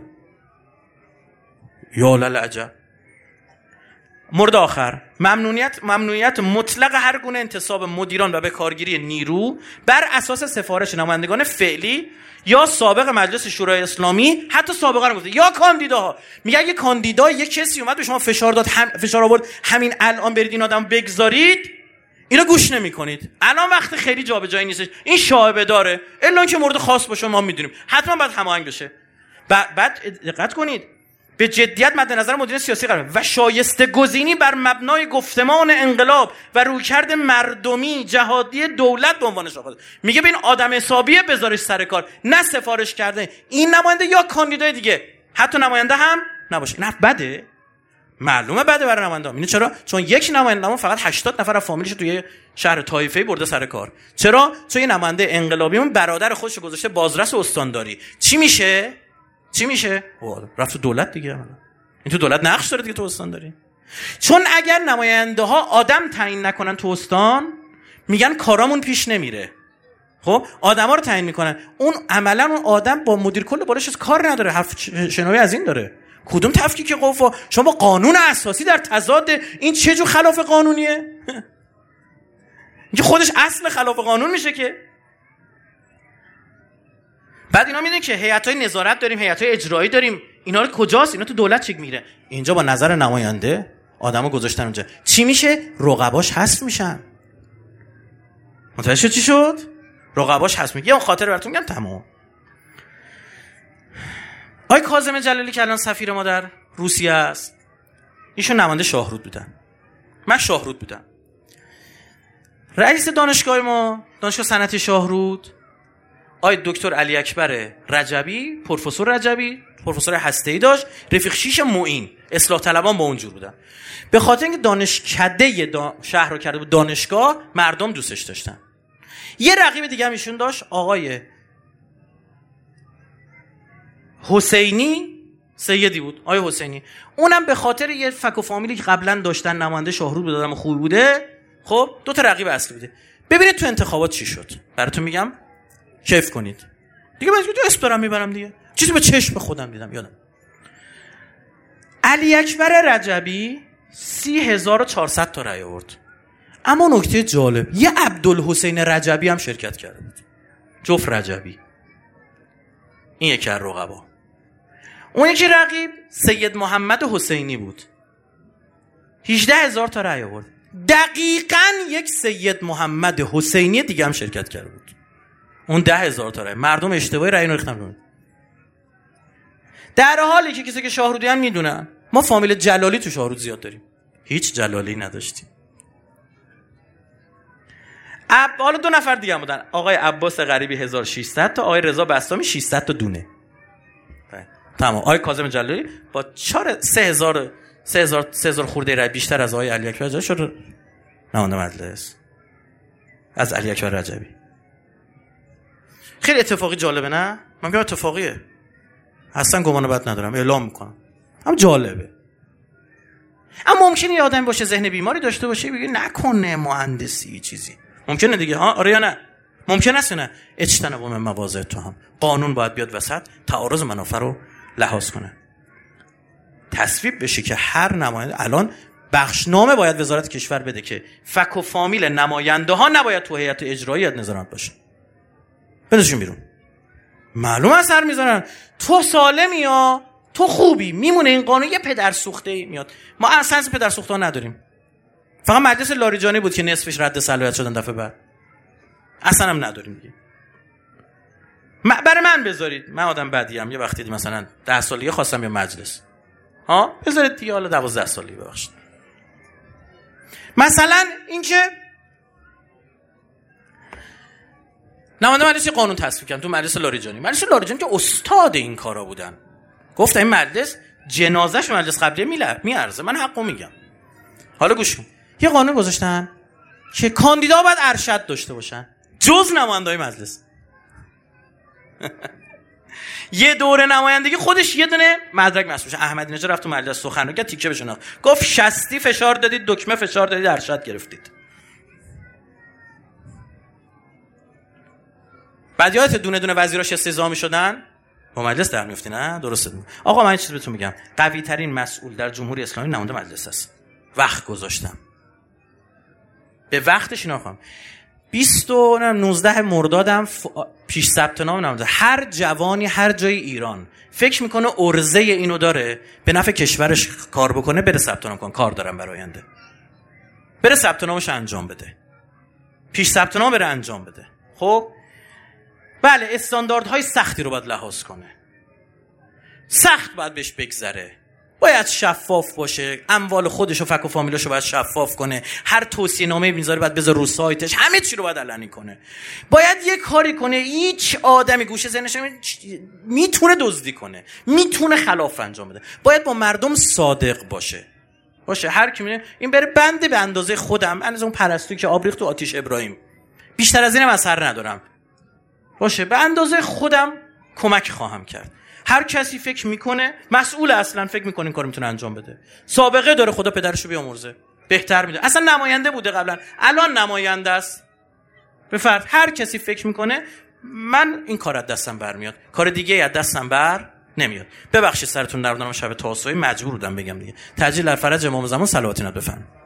Speaker 2: یا للعجب. مورد آخر، ممنوعیت ممنوعیت مطلق هر گونه انتصاب مدیران و به کارگیری نیرو بر اساس سفارش نمایندگان فعلی یا سابق مجلس شورای اسلامی، حتی سابقا رو گفته، یا کاندیداها. میگه اگه کاندیدا یک کسی اومد به شما فشار داد، هم فشار آورد همین الان برید این آدم بگذارید، اینا گوش نمی‌کنید. الان وقت خیلی جابجایی نیستش، این شایبه داره، الا اینکه مورد خاص باشه ما میدونیم حتما باید هماهنگ بشه. بعد دقت کنید، به جدیت مد نظر مدیران سیاسی قرار و شایسته گزینی بر مبنای گفتمان انقلاب و رویکرد مردمی جهادی دولت به عنوان شاخص. میگه ببین آدم حسابیه بذارش سر کار، نه سفارش کرده این نماینده یا کاندیدای دیگه، حتی نماینده هم نباشه. نه بده، معلومه بده برای نماینده. اینه چرا؟ چون یک نماینده فقط هشتاد نفر از فامیلش توی شهر طایفه‌ای برده سر کار. چرا؟ چون یه نماینده انقلابیون برادر خودش گذاشته بازرس استانداری. چی میشه؟ چی میشه؟ رفت تو دولت دیگه. این تو دولت نقش داره دیگه، تو استان داری. چون اگر نماینده ها آدم تعیین نکنن تو استان، میگن کارامون پیش نمیره. خب آدما رو تعیین میکنن، اون عملا اون آدم با مدیر کل بالاشش کار نداره، حرف شنوایی از این داره. کدوم تفکیک قوا؟ شما با قانون اساسی در تضاد، این چه جور خلاف قانونیه؟ اینکه خودش اصل خلاف قانون میشه که. بعد اینا میدونن که هیئت‌های نظارت داریم، هیئت‌های اجرایی داریم، اینا رو کجاست؟ اینا تو دولت چک میره. اینجا با نظر نماینده آدمو گذاشتن اونجا. چی میشه؟ رقباش حذف میشن. متوجه چی شد؟ رقباش حذف میشه. یه خاطر براتون میگم تمام. آقای کاظم جلالی که الان سفیر ما در روسیه است، ایشون نماینده شاهرود بودن. من شاهرود بودم. رئیس دانشگاه ما، دانشگاه صنعتی شاهرود، آقای دکتر علی اکبر رجبی، پروفسور رجبی، پروفسور هسته‌ای داشت، رفیق شیش معین، اصلاح طلبان با اونجور بودن. به خاطر اینکه دانشکده دا شهر رو کرده بود دانشگاه، مردم دوستش داشتن. یه رقیب دیگه هم ایشون داشت، آقای حسینی، سیدی بود، آقای حسینی. اونم به خاطر یه فک و فامیلی که قبلا داشتن نماینده شاهرود بود، آدم خوبی بوده. خب دو تا رقیب اصلی بوده. ببینید تو انتخابات چی شد. براتون میگم کیف کنید. دیگه من تو اسم دارم میبرم دیگه. چیزی به چشم خودم دیدم یادم. علی اکبر رجبی سی هزار و چهارصد تا رأی آورد. اما نکته جالب، یه عبدالحسین رجبی هم شرکت کرده بود. جفت رجبی. این یکی از رقبا. اون یکی رقیب سید محمد حسینی بود. هجده هزار تا رأی آورد. دقیقاً یک سید محمد حسینی دیگه هم شرکت کرده بود. اون ده هزار تا رأی. مردم اشتباهی رأی رو ریختن. در حالی که کسی که شاهرودی هم میدونن ما فامیل جلالی تو شاهرود زیاد داریم، هیچ جلالی نداشتیم. اب حالا دو نفر دیگه هم بودن، آقای عباس غریبی هزار و ششصد تا، آقای رضا بسطامی ششصد تا دونه. تمام. آقای کاظم جلالی با چهار سه هزار سه هزار سه هزار خورده رأی بیشتر از آقای علی اکبر شد نماینده مجلس از علی اکبر رجبی. خیلی اتفاقی جالبه نه؟ من میگم اتفاقیه. اصلا گمان بد ندارم، اعلام میکنم. هم جالبه. اما ممکنه یه آدم باشه ذهن بیماری داشته باشه بگه نکنه مهندسی چیزی. ممکنه دیگه ها، آره یا نه؟ ممکن است نه. اجتناب من مواضع تو هم. قانون باید بیاد وسط، تعارض منافع رو لحاظ کنه. تصویب بشه که هر نماینده، الان بخشنامه باید وزارت کشور بده که فک و فامیل نماینده ها نباید تو هیئت اجرایی نظارت باشه. بندازشون بیرون. معلوم اثر میذارن. تو سالمی ها، تو خوبی، میمونه این قانون. یه پدر سوخته میاد. ما اصلا پدر سوخته ها نداریم. فقط مجلس لاریجانی بود که نصفش رد صلاحیت شدن دفعه بعد. اصلا هم نداریم دیگه. برای من بذارید، من آدم بدی ام، یه وقتی مثلا ده سالیه خواستم یه مجلس ها بذارید دیگه، حالا دوازده سالی ببخشید. مثلا اینکه نماینده مجلس قانون تصویب کردن تو مجلس لاریجانی. مجلس لاریجانی که استاد این کارا بودن، گفتن این مجلس جنازه‌ش مجلس قبلیه میارزه، من حقو میگم. حالا گوش کن، یه قانون گذاشتن که کاندیدا باید ارشد داشته باشن جز نماینده‌های مجلس. یه دوره نمایندگی خودش یه دونه مدرک مسئول شه. احمدی نژاد رفت تو مجلس سخن گفت تیکه بشنا، گفت شصتی فشار دادید، دکمه فشار دادید، ارشد گرفتید. بعد یادت دونه دونه وزیراش استعزا می‌شدن با مجلس در می‌افتی. نه درسته. آقا من چیزی بهتون میگم، قوی ترین مسئول در جمهوری اسلامی نماینده مجلس است. وقت گذاشتم به وقتش اینا خواهم. بیست و نوزده مردادم ف... پیش ثبت نام نمونده. هر جوانی هر جای ایران فکر میکنه ارزه اینو داره به نفع کشورش کار بکنه، بره ثبت نام کن، کار دارم برای آینده، بره ثبت نامش انجام بده، پیش ثبت نام بره انجام بده. خب بله استانداردهای سختی رو باید لحاظ کنه، سخت باید بهش بگذره، باید شفاف باشه، اموال خودش و فک و فامیلاشو باید شفاف کنه، هر توصیه نامه میذاره باید بذاره رو سایتش، همه چی رو باید علنی کنه، باید یه کاری کنه هیچ آدمی گوشه ذهنش میتونه دزدی کنه، میتونه خلاف انجام بده، باید با مردم صادق باشه. باشه هر کی میونه این بره بنده به اندازه خودم، اندازه اون پرستویی که آب ریخت تو آتیش ابراهیم، بیشتر از اینم اثر ندارم، باشه به اندازه خودم کمک خواهم کرد. هر کسی فکر میکنه مسئول، اصلا فکر میکنه این کارو میتونه انجام بده، سابقه داره، خدا پدرشو بیامرزه، بهتر میده، اصلا نماینده بوده قبلا، الان نماینده است. به فرض هر کسی فکر میکنه من این کار از دستم برمیاد، کار دیگه از دستم بر نمیاد. ببخشید سرتون در دارم، شب تاسوعی مجبور بودم بگم دیگه. تجلیل در فرج امام زمان صلواتینات بفرمایید.